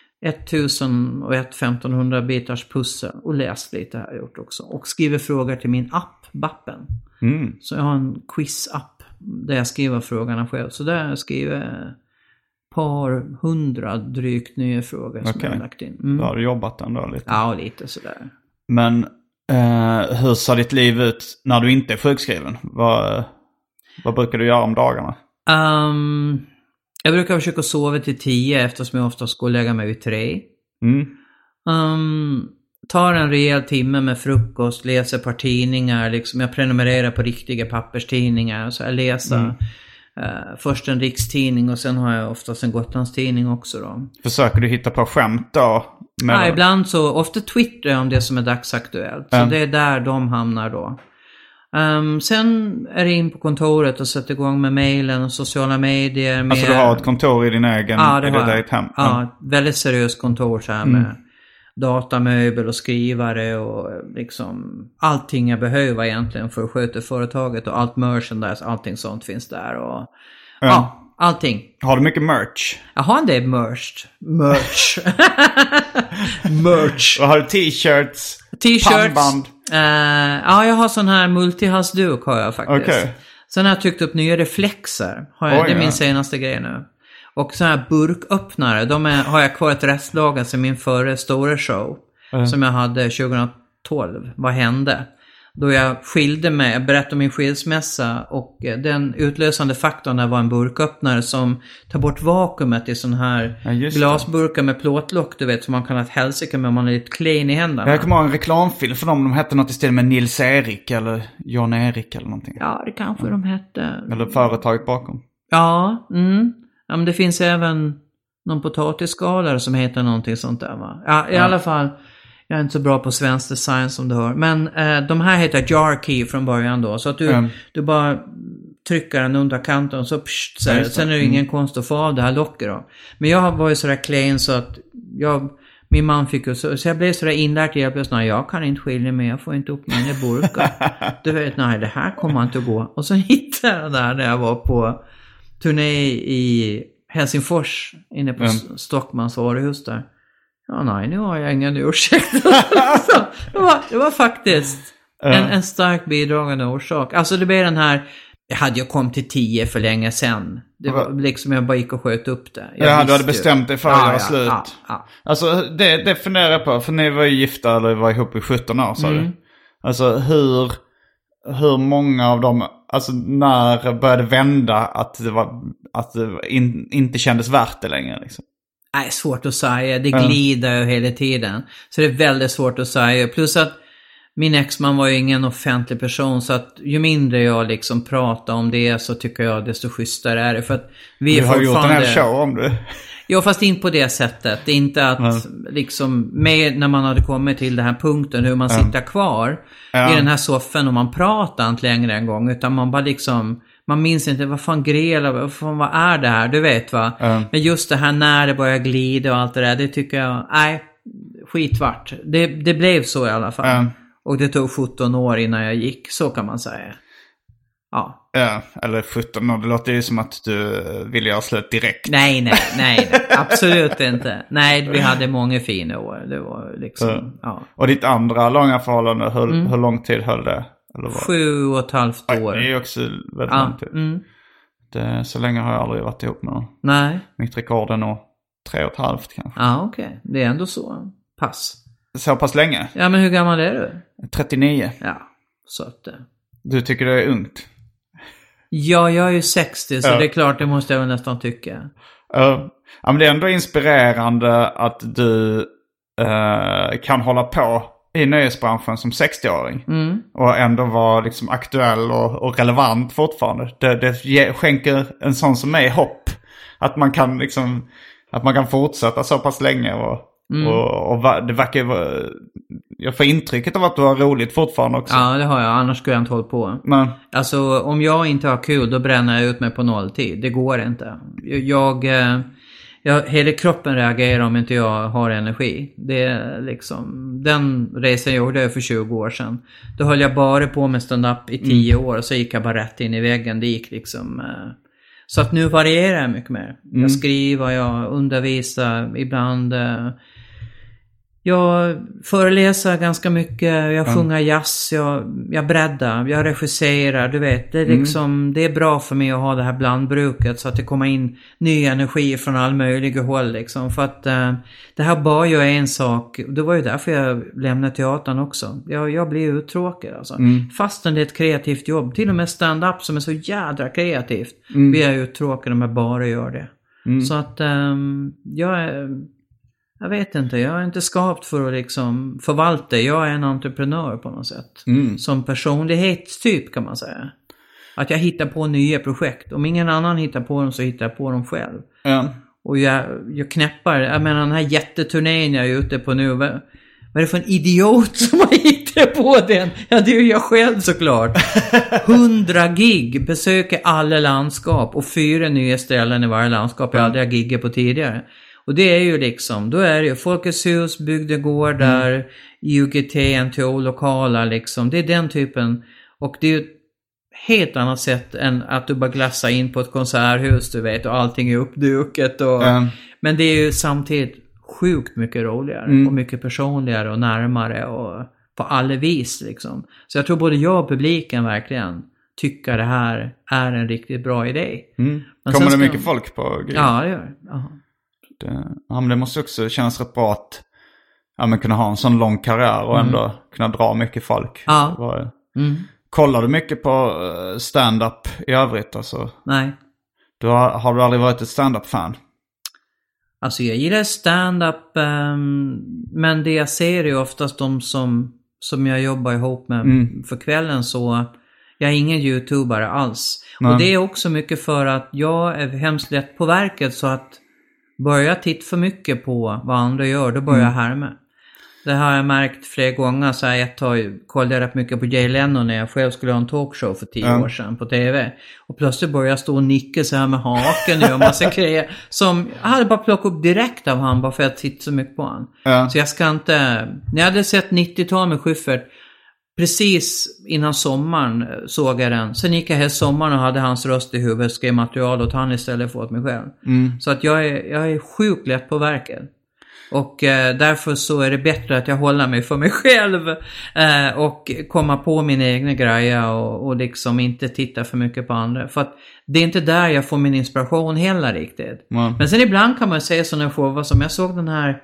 E: tusen och ett femtonhundra bitars pussel och läst lite har jag gjort också. Och skriver frågor till min app, Bappen. Mm. Så jag har en quiz-app där jag skriver frågorna själv. Så där skriver jag ett par hundra drygt nya frågor som
B: okay.
E: jag har lagt in. Mm.
B: Då har du jobbat ändå lite.
E: Ja, lite sådär.
B: Men eh, hur ser ditt liv ut när du inte är sjukskriven? Vad, vad brukar du göra om dagarna?
E: Um, jag brukar försöka sova till tio eftersom jag oftast går och lägga mig vid tre.
B: Mm.
E: Um, tar en rejäl timme med frukost, läser ett par tidningar. Liksom jag prenumererar på riktiga papperstidningar. Så jag läser mm. uh, först en rikstidning och sen har jag oftast en Gotlandstidning också då. Försöker du hitta på skämt då? Ja, ibland så, ofta twittrar jag om det som är dagsaktuellt. Så mm. det är där de hamnar då. Um, sen är det in på kontoret och sätter igång med mejlen och sociala medier. Med... Alltså du har ett kontor i din egen, ja, det har jag. Hem? Ja, mm. väldigt seriöst kontor så här med mm. datamöbel och skrivare och liksom allting jag behöver egentligen för att sköta företaget och allt merchandise, allting sånt finns där och mm. ja. Allting. Har du mycket merch? Jag har en del merch. Merch. merch. Och har du t-shirts? T-shirts. Pannband? Uh, ja, jag har sån här multihalsduk har jag faktiskt. Okay. Sen har jag tryckt upp nya reflexer. Har jag, Oj, det är min ja. senaste grej nu. Och sån här burköppnare. De är, har jag kvar ett restlager sedan min förra stora show. Mm. Som jag hade tjugohundratolv. Vad hände? Då jag skilde mig, jag berättade om min skilsmässa och den utlösande faktorn var en burköppnare som tar bort vakuumet i sån här ja, glasburkar med plåtlock, du vet, som man kan ha ett helsike med om man är lite clean i händerna. Jag kommer ihåg en reklamfilm för dem, de hette något istället med Nils Erik eller Jan Erik eller någonting. Ja, det kanske mm. de hette. Eller företaget bakom. Ja, mm. Ja, men det finns även någon potatisskalare som heter någonting sånt där, va? Ja, i ja. alla fall... Jag är inte så bra på svensk design som du hör. Men eh, de här heter jar key från början då. Så att du, mm. du bara trycker den under kanten så, pst, så här, sen är det ingen mm. konst att få av det här locket då. Men jag var ju sådär clean så att jag, min man fick ju så, så jag blev sådär inlärt hjälplös. Nej, jag kan inte skilja mig, jag får inte upp mina burkar. Du vet, nej, det här kommer inte att gå. Och så hittade jag där när jag var på turné i Helsingfors inne på mm. Stockmans varuhus där. Ja, nej, nu har jag ingen ursäkt. det, var, det var faktiskt en, en stark bidragande orsak. Alltså det blev den här, jag hade ju kommit till tio för länge sedan. Det var liksom jag bara gick och sköt upp det. Jag ja, du hade bestämt dig för att ja, göra ja, slut. Ja, ja. Alltså det, det funderar jag på, för ni var ju gifta eller var ihop i sjutton år, sa mm. du. Alltså hur, hur många av dem, alltså när började vända att det, var, att det in, inte kändes värt det längre liksom? Nej, svårt att säga. Det glider ju hela tiden. Så det är väldigt svårt att säga. Plus att min exman var ju ingen offentlig person. Så att ju mindre jag liksom pratar om det så tycker jag desto schysstare är det. För att vi du har gjort en hel show om det. Ja, fast inte på det sättet. Det är inte att mm. liksom med när man hade kommit till den här punkten hur man mm. sitter kvar mm. i den här soffan och man pratar inte längre en gång. Utan man bara liksom... Man minns inte, vad fan grälar, vad fan, vad är det här? Du vet va? Mm. Men just det här när det börjar glida och allt det där, det tycker jag, nej, skitvart. Det, det blev så i alla fall. Mm. Och det tog sjutton år innan jag gick, så kan man säga. Ja. Ja, eller sjutton år, det låter ju som att du ville göra slut direkt. Nej, nej, nej, nej absolut inte. Nej, vi hade många fina år. Det var liksom, mm. ja. Och ditt andra långa förhållande, hur, mm. hur lång tid höll det? Sju och ett halvt år. Aj, det är också väldigt ja, lång tid. Mm. Det, så länge har jag aldrig varit ihop med någon. Nej. Mitt rekord är nog tre och ett halvt kanske. Ja, okej. Okay. Det är ändå så. Pass. Så pass länge? Ja, men hur gammal är du? trettionio. Ja, så att det... Du tycker det är ungt? Ja, jag är ju sextio så ja. Det är klart, det måste jag väl nästan tycka. Uh, ja, men det är ändå inspirerande att du uh, kan hålla på i nöjesbranschen som sextioåring. Mm. Och ändå vara liksom aktuell och, och relevant fortfarande. Det, det skänker en sån som mig hopp. Att man kan liksom, att man kan fortsätta så pass länge. Och, mm. och, och det verkar vara, jag får intrycket av att du har roligt fortfarande också. Ja, det har jag. Annars skulle jag inte hålla på. Men. Alltså, om jag inte har kul, då bränner jag ut mig på nolltid. Det går inte. Jag... Jag, hela kroppen reagerar om inte jag har energi. Det är liksom, den resan jag gjorde för tjugo år sedan. Då höll jag bara på med stand-up i tio mm. år. Och så gick jag bara rätt in i väggen. Det gick liksom... Eh, så att nu varierar jag mycket mer. Mm. Jag skriver, jag undervisar. Ibland... Eh, Jag föreläser ganska mycket, jag
B: Mm.
E: sjunger jazz, jag, jag breddar, jag regisserar, du vet. Det är liksom, mm. det är bra för mig att ha det här blandbruket så att det kommer in ny energi från all möjliga håll liksom. För att uh, det här bara ju är en sak, det var ju därför jag lämnade teatern också. Jag, jag blir uttråkad alltså. Mm. Fastän det är ett kreativt jobb, till och med stand-up som är så jädra kreativt, mm. blir jag uttråkad om jag bara gör det. Mm. Så att um, jag är... Jag vet inte, jag är inte skapt för att liksom förvalta. Jag är en entreprenör på något sätt. Mm. Som personlighetstyp kan man säga. Att jag hittar på nya projekt. Om ingen annan hittar på dem så hittar jag på dem själv. Mm. Och jag, jag knäppar, jag menar den här jätteturnén jag är ute på nu. Vad, vad är det för en idiot som har hittat på den? Ja, det är ju jag själv såklart. Hundra gig, besöker alla landskap och fyra nya ställen i varje landskap jag aldrig har giggat på tidigare. Och det är ju liksom, då är det ju Folkets hus, bygdegårdar, mm. U G T, N T O-lokaler liksom. Det är den typen. Och det är ju ett helt annat sätt än att du bara glassar in på ett konserthus, du vet. Och allting är uppduket. Och, mm. Men det är ju samtidigt sjukt mycket roligare. Mm. Och mycket personligare och närmare. Och på alla vis liksom. Så jag tror både jag och publiken verkligen tycker det här är en riktigt bra idé.
B: Mm. Kommer det mycket folk på grejen?
E: Ja, det gör det. Aha.
B: Det, ja, men det måste också kännas rätt bra att ja, men kunna ha en sån lång karriär och mm. ändå kunna dra mycket folk.
E: Ja.
B: Mm. Kollar du mycket på stand-up i övrigt? Alltså?
E: Nej.
B: Du har, har du aldrig varit ett stand-up-fan?
E: Alltså jag gillar stand-up, um, men det jag ser är oftast de som, som jag jobbar ihop med mm. för kvällen, så jag är ingen YouTubare alls. Nej. Och det är också mycket för att jag är hemskt lätt på verket, så att börjar jag titta för mycket på vad andra gör, då börjar mm. jag härma. Det har jag märkt flera gånger. Så jag tar, kollade rätt mycket på Jay Leno när jag själv skulle ha en talkshow för tio mm. år sedan på tv. Och plötsligt började jag stå och nicka så här med haken nu och massa grejer. Som jag hade bara plockat upp direkt av han, bara för att jag tittar så mycket på han. Mm. Så jag ska inte... När jag hade sett nittiotal med Schyffert, precis innan sommaren såg jag den. Sen gick jag här sommaren och hade hans röst i huvudet, skrev material åt han istället för åt mig själv. Mm. Så att jag är, jag är sjukt lätt på verket. Och eh, därför så är det bättre att jag håller mig för mig själv. Eh, och komma på min egna grejer och, och liksom inte titta för mycket på andra. För att det är inte där jag får min inspiration heller riktigt. Mm. Men sen ibland kan man säga sådana shower som jag såg den här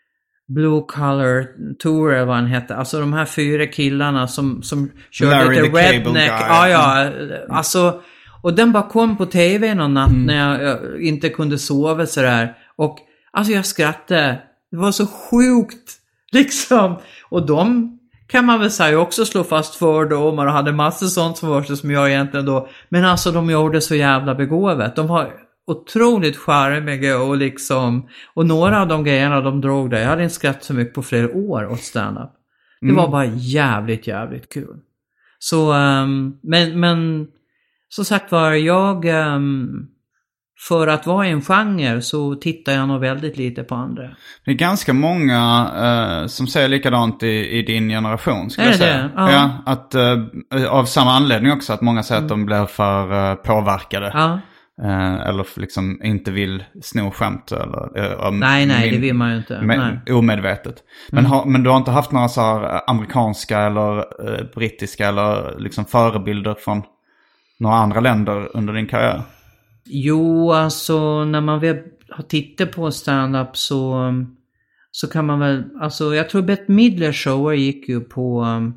E: Blue Collar Tour eller vad han hette. Alltså de här fyra killarna som, som körde
B: Larry
E: lite redneck. Ja, ja. Alltså, och den bara kom på tv någon natt mm. när jag, jag inte kunde sova sådär. Och alltså jag skrattade. Det var så sjukt liksom. Och de kan man väl säga också slå fast fördomar och hade massor sånt som var så som jag egentligen då. Men alltså de gjorde så jävla begåvat. De var otroligt charmiga och liksom, och några av de grejerna de drog där, jag hade inte skrattat så mycket på flera år åt stand-up. Det mm. var bara jävligt, jävligt kul. Så, um, men, men så sagt var jag, um, för att vara en genre så tittar jag nog väldigt lite på andra.
B: Det är ganska många uh, som säger likadant i, i din generation, skulle
E: är
B: jag säga.
E: Det? Ja.
B: Ja, att, uh, av samma anledning också, att många säger mm. att de blir för uh, påverkade.
E: Ja.
B: Uh, eller liksom inte vill sno skämt eller, uh,
E: nej, nej, min, det vill man ju inte.
B: Med, omedvetet. Men, mm. ha, men du har inte haft några så här amerikanska eller uh, brittiska eller liksom förebilder från några andra länder under din karriär?
E: Jo, alltså när man väl har tittat på stand-up så, så kan man väl, alltså jag tror Bette Midler shower gick ju på um,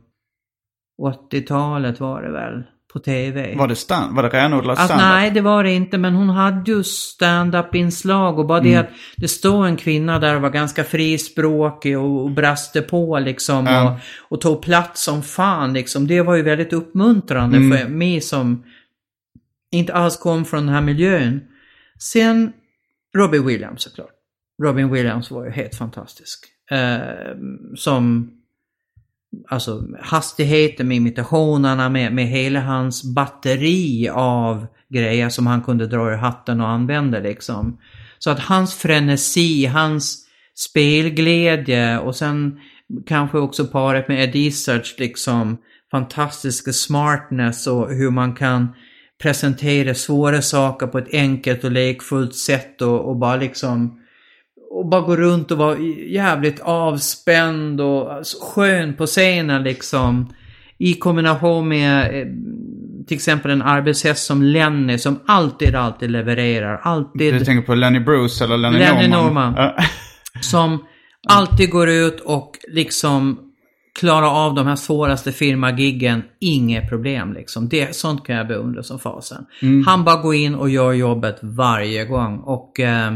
E: åttiotalet var det väl. På tv.
B: Var det, stand, var det renodlat stand-up?
E: Alltså, nej, det var det inte. Men hon hade ju stand-up-inslag. Och bara mm. det att det stod en kvinna där och var ganska frispråkig och, och braste på liksom. Mm. Och, och tog plats som fan liksom. Det var ju väldigt uppmuntrande mm. för mig som inte alls kom från den här miljön. Sen Robin Williams såklart. Robin Williams var ju helt fantastisk. Eh, som... Alltså hastigheten med imitationerna, med, med hela hans batteri av grejer som han kunde dra i hatten och använda liksom. Så att hans frenesi, hans spelglädje och sen kanske också paret med Ed Izzard liksom fantastiska smartness och hur man kan presentera svåra saker på ett enkelt och lekfullt sätt och, och bara liksom och bara gå runt och vara jävligt avspänd och alltså, skön på scenen liksom. I kombination med eh, till exempel en arbetshäst som Lenny som alltid, alltid levererar. Alltid.
B: Du tänker på Lenny Bruce eller Lenny,
E: Lenny
B: Norman?
E: Norman. Som alltid går ut och liksom klarar av de här svåraste firmagiggen. Inget problem liksom. Det, sånt kan jag beundra som fasen. Mm. Han bara går in och gör jobbet varje gång. Och eh,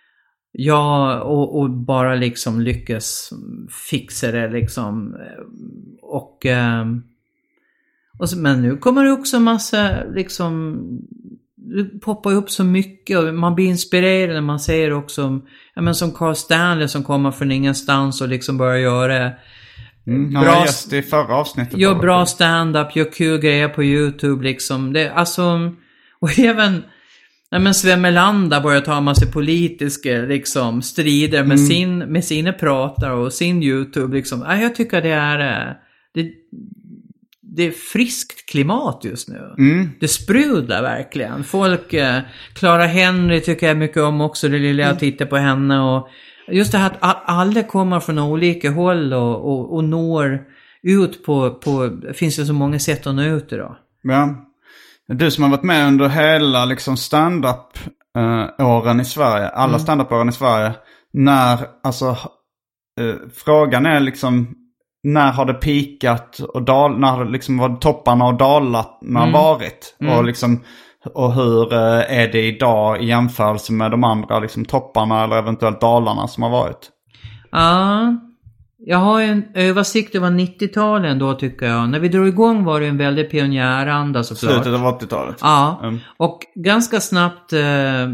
E: ja, och, och bara liksom lyckas fixa det liksom. Och, eh, och så, men nu kommer det också en massa liksom, det poppar upp så mycket och man blir inspirerad när man ser också, ja men som Carl Stanley som kommer från ingenstans och liksom börjar göra
B: mm, han var gäst i förra avsnittet.
E: Gör bra stand-up, gör kul grejer på YouTube liksom. Det, alltså, och även ja, men Sven Melander börjar ta en massa politiska liksom, strider med, mm. sin, med sina pratar och sin YouTube liksom. Ja, jag tycker det är det, det är friskt klimat just nu. Mm. Det sprudlar verkligen. Folk, eh, Clara Henry tycker jag mycket om också. Det lilla jag tittar på henne. Och just det här att alla kommer från olika håll och, och, och når ut på, på... Finns det så många sätt att nå ut idag.
B: Ja. Du som har varit med under hela liksom stand-up-åren i Sverige. Alla mm. stand-up-åren i Sverige. När, alltså... Eh, frågan är liksom... När har det pikat och dal, när har det liksom varit topparna och dalarna mm. varit? Mm. Och, liksom, och hur är det idag i jämförelse med de andra liksom, topparna eller eventuellt dalarna som har varit?
E: Ja, jag har en översikt över nittio-talen då tycker jag. När vi drog igång var det en väldigt pionjäranda såklart.
B: Slutet av åttio-talet.
E: Ja, mm. och ganska snabbt... Eh,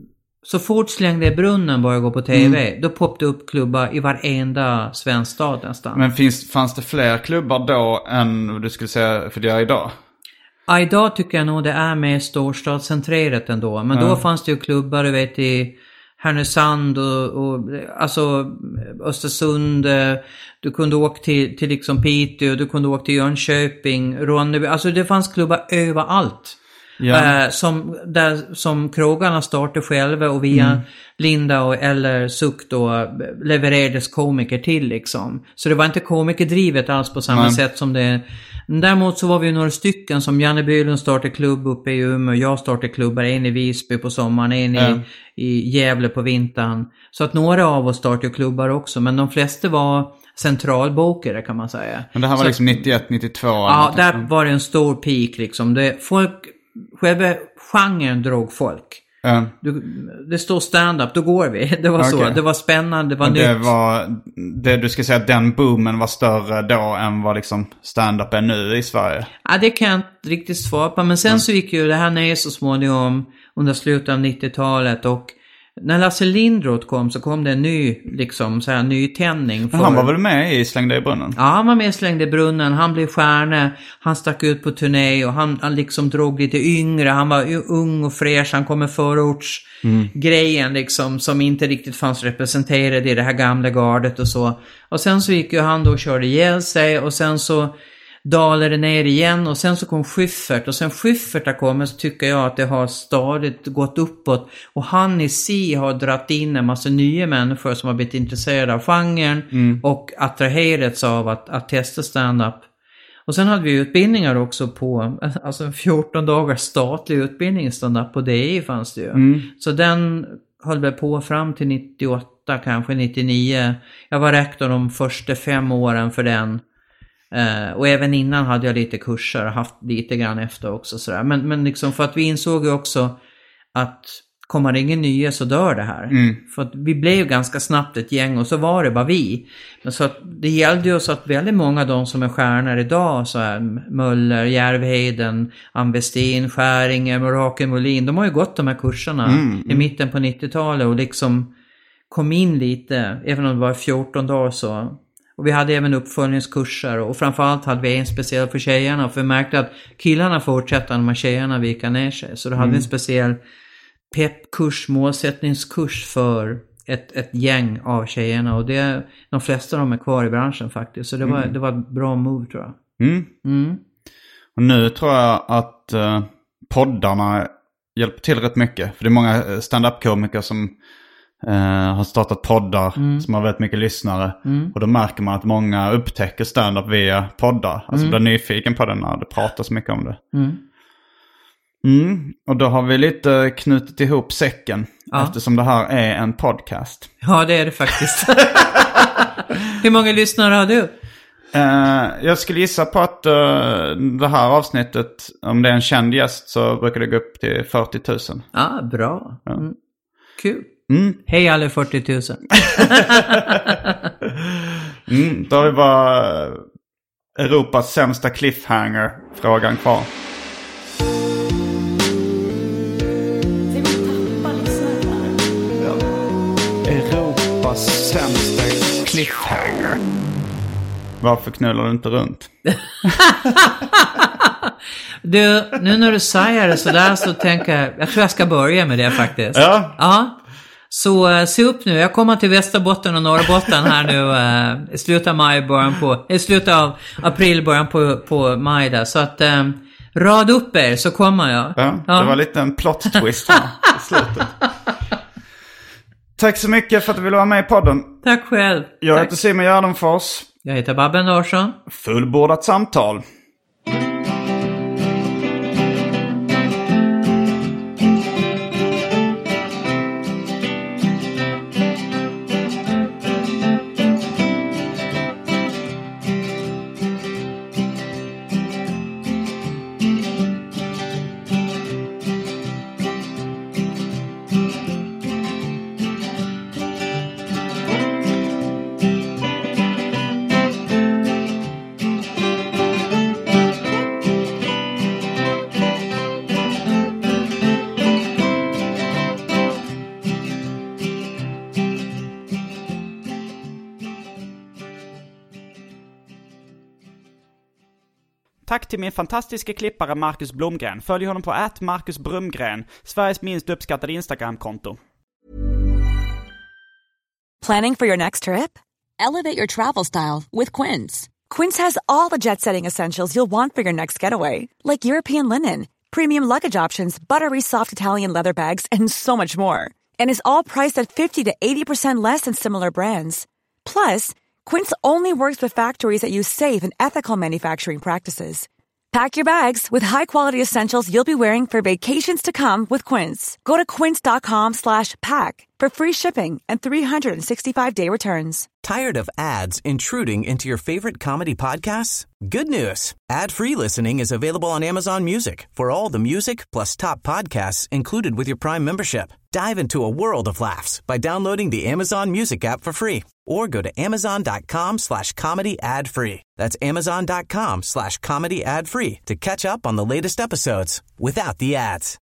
E: så fort slängde brunnen började gå på tv, mm. då poppade upp klubbar i varenda svensk stad nästan.
B: Men finns, fanns det fler klubbar då än du skulle säga för det är idag?
E: Ja, idag tycker jag nog det är mer storstadscentrerat ändå. Men mm. då fanns det ju klubbar, du vet, i Härnösand och, och alltså Östersund. Du kunde åka till, till liksom Piteå, du kunde åka till Jönköping, Ronneby. Alltså det fanns klubbar överallt. Ja. Eh, som, där, som krogarna startade själva och via mm. Linda och, eller Suck då levererades komiker till liksom. Så det var inte komikerdrivet alls på samma Nej. sätt som det. Däremot så var vi några stycken som Janne Bylund startade klubb uppe i Umeå. Jag startade klubbar, en i Visby på sommaren, en mm. i, i Gävle på vintern. Så att några av oss startade klubbar också. Men de flesta var centralbokare kan man säga.
B: Men det här var så, liksom nittioett nittiotvå?
E: Ja, där var det en stor peak liksom. Det, folk... Själva genren drog folk. Mm. Du, det står stand-up, då går vi. Det var okay. så, det var spännande, det var
B: det
E: nytt.
B: Var, det, du ska säga att den boomen var större då än vad liksom stand-up är nu i Sverige?
E: Ja, det kan jag inte riktigt svara på. Men sen mm. så gick ju det här ner så småningom under slutet av nittiotalet. Och när Lasse Lindroth kom så kom det en ny, liksom, så här, ny tändning.
B: För... Han var väl med i Slängde i brunnen?
E: Ja, han var med i Slängde i brunnen. Han blev stjärna. Han stack ut på turné och han, han liksom drog lite yngre. Han var ung och fräsch. Han kom med förortsgrejen mm. liksom, som inte riktigt fanns representerad i det här gamla gardet och så. Och sen så gick ju han då och körde ihjäl sig och sen så dalade ner igen och sen så kom Schyffert och sen Schyffert har kommit så tycker jag att det har stadigt gått uppåt och han i sig har dratt in en massa nya människor som har blivit intresserade av genren mm. och attraherats av att, att testa stand-up. Och sen hade vi utbildningar också på, alltså en fjorton dagars statlig utbildning i stand-up på D I fanns det ju. Mm. Så den höll väl på fram till nittioåtta, kanske nittionio. Jag var rektor de första fem åren för den. Uh, och även innan hade jag lite kurser och haft lite grann efter också sådär. Men, men liksom för att vi insåg ju också att kommer det ingen nya så dör det här. Mm. För att vi blev ganska snabbt ett gäng och så var det bara vi. Men så att det gällde ju så att väldigt många av de som är stjärnor idag så här, Möller, Järvheden, Ambestin, Skäringer, Mirakel Molin, de har ju gått de här kurserna mm, mm. i mitten på nittiotalet och liksom kom in lite, även om det var fjorton dagar så. Och vi hade även uppföljningskurser och framförallt hade vi en speciell för tjejerna. För vi märkte att killarna fortsatte när tjejerna vikade ner sig. Så då hade vi mm. en speciell peppkurs, målsättningskurs för ett, ett gäng av tjejerna. Och det, de flesta av dem är kvar i branschen faktiskt. Så det var, mm. det var ett bra move tror jag.
B: Mm. Mm. Och nu tror jag att uh, poddarna hjälper till rätt mycket. För det är många stand-up-komiker som Uh, har startat poddar
E: mm.
B: som har väldigt mycket lyssnare.
E: Mm.
B: Och då märker man att många upptäcker stand-up via poddar. Alltså
E: mm.
B: blir nyfiken på det när det pratas mycket om det.
E: Mm.
B: Mm. Och då har vi lite knutit ihop säcken.
E: Ja.
B: Eftersom det här är en podcast.
E: Ja, det är det faktiskt. Hur många lyssnare har du?
B: Uh, jag skulle gissa på att uh, det här avsnittet, om det är en känd gäst, så brukar det gå upp till fyrtio tusen.
E: Ja, ah, bra.
B: Ja.
E: Mm. Kul.
B: Mm.
E: Hej alla fyrtio tusen.
B: mm, då har vi bara Europas sämsta cliffhanger-frågan kvar. Ja. Europas sämsta cliffhanger. Varför knullar du inte runt?
E: Du, nu när du säger det sådär så tänker jag, jag tror jag ska börja med det faktiskt.
B: Ja.
E: Ja. Så uh, se upp nu, jag kommer till Västerbotten och Norrbotten här nu uh, i slutet av maj, början på, i slutet av april, början på, på maj där. Så att um, rad upp er så kommer jag.
B: Ja,
E: ja.
B: Det var lite en plot twist här i slutet. Tack så mycket för att du ville vara med i podden.
E: Tack själv.
B: Jag
E: Tack.
B: heter Simon Gärdenfors.
E: Jag heter Babben Larsson.
B: Fullbordat samtal. Tack till min fantastiska klippare Marcus Blomgren. Följ honom på at Marcus Brumgren, Sveriges minst uppskattade Instagram-konto.
G: Planning for your next trip? Elevate your travel style with Quince. Quince has all the jet-setting essentials you'll want for your next getaway, like European linen, premium luggage options, buttery soft Italian leather bags, and so much more. And is all priced at fifty to eighty percent less than similar brands. Plus, Quince only works with factories that use safe and ethical manufacturing practices. Pack your bags with high-quality essentials you'll be wearing for vacations to come with Quince. Go to quince.com slash pack for free shipping and three sixty-five day returns.
D: Tired of ads intruding into your favorite comedy podcasts? Good news. Ad-free listening is available on Amazon Music for all the music plus top podcasts included with your Prime membership. Dive into a world of laughs by downloading the Amazon Music app for free or go to amazon.com slash comedy ad free. That's amazon.com slash comedy ad free to catch up on the latest episodes without the ads.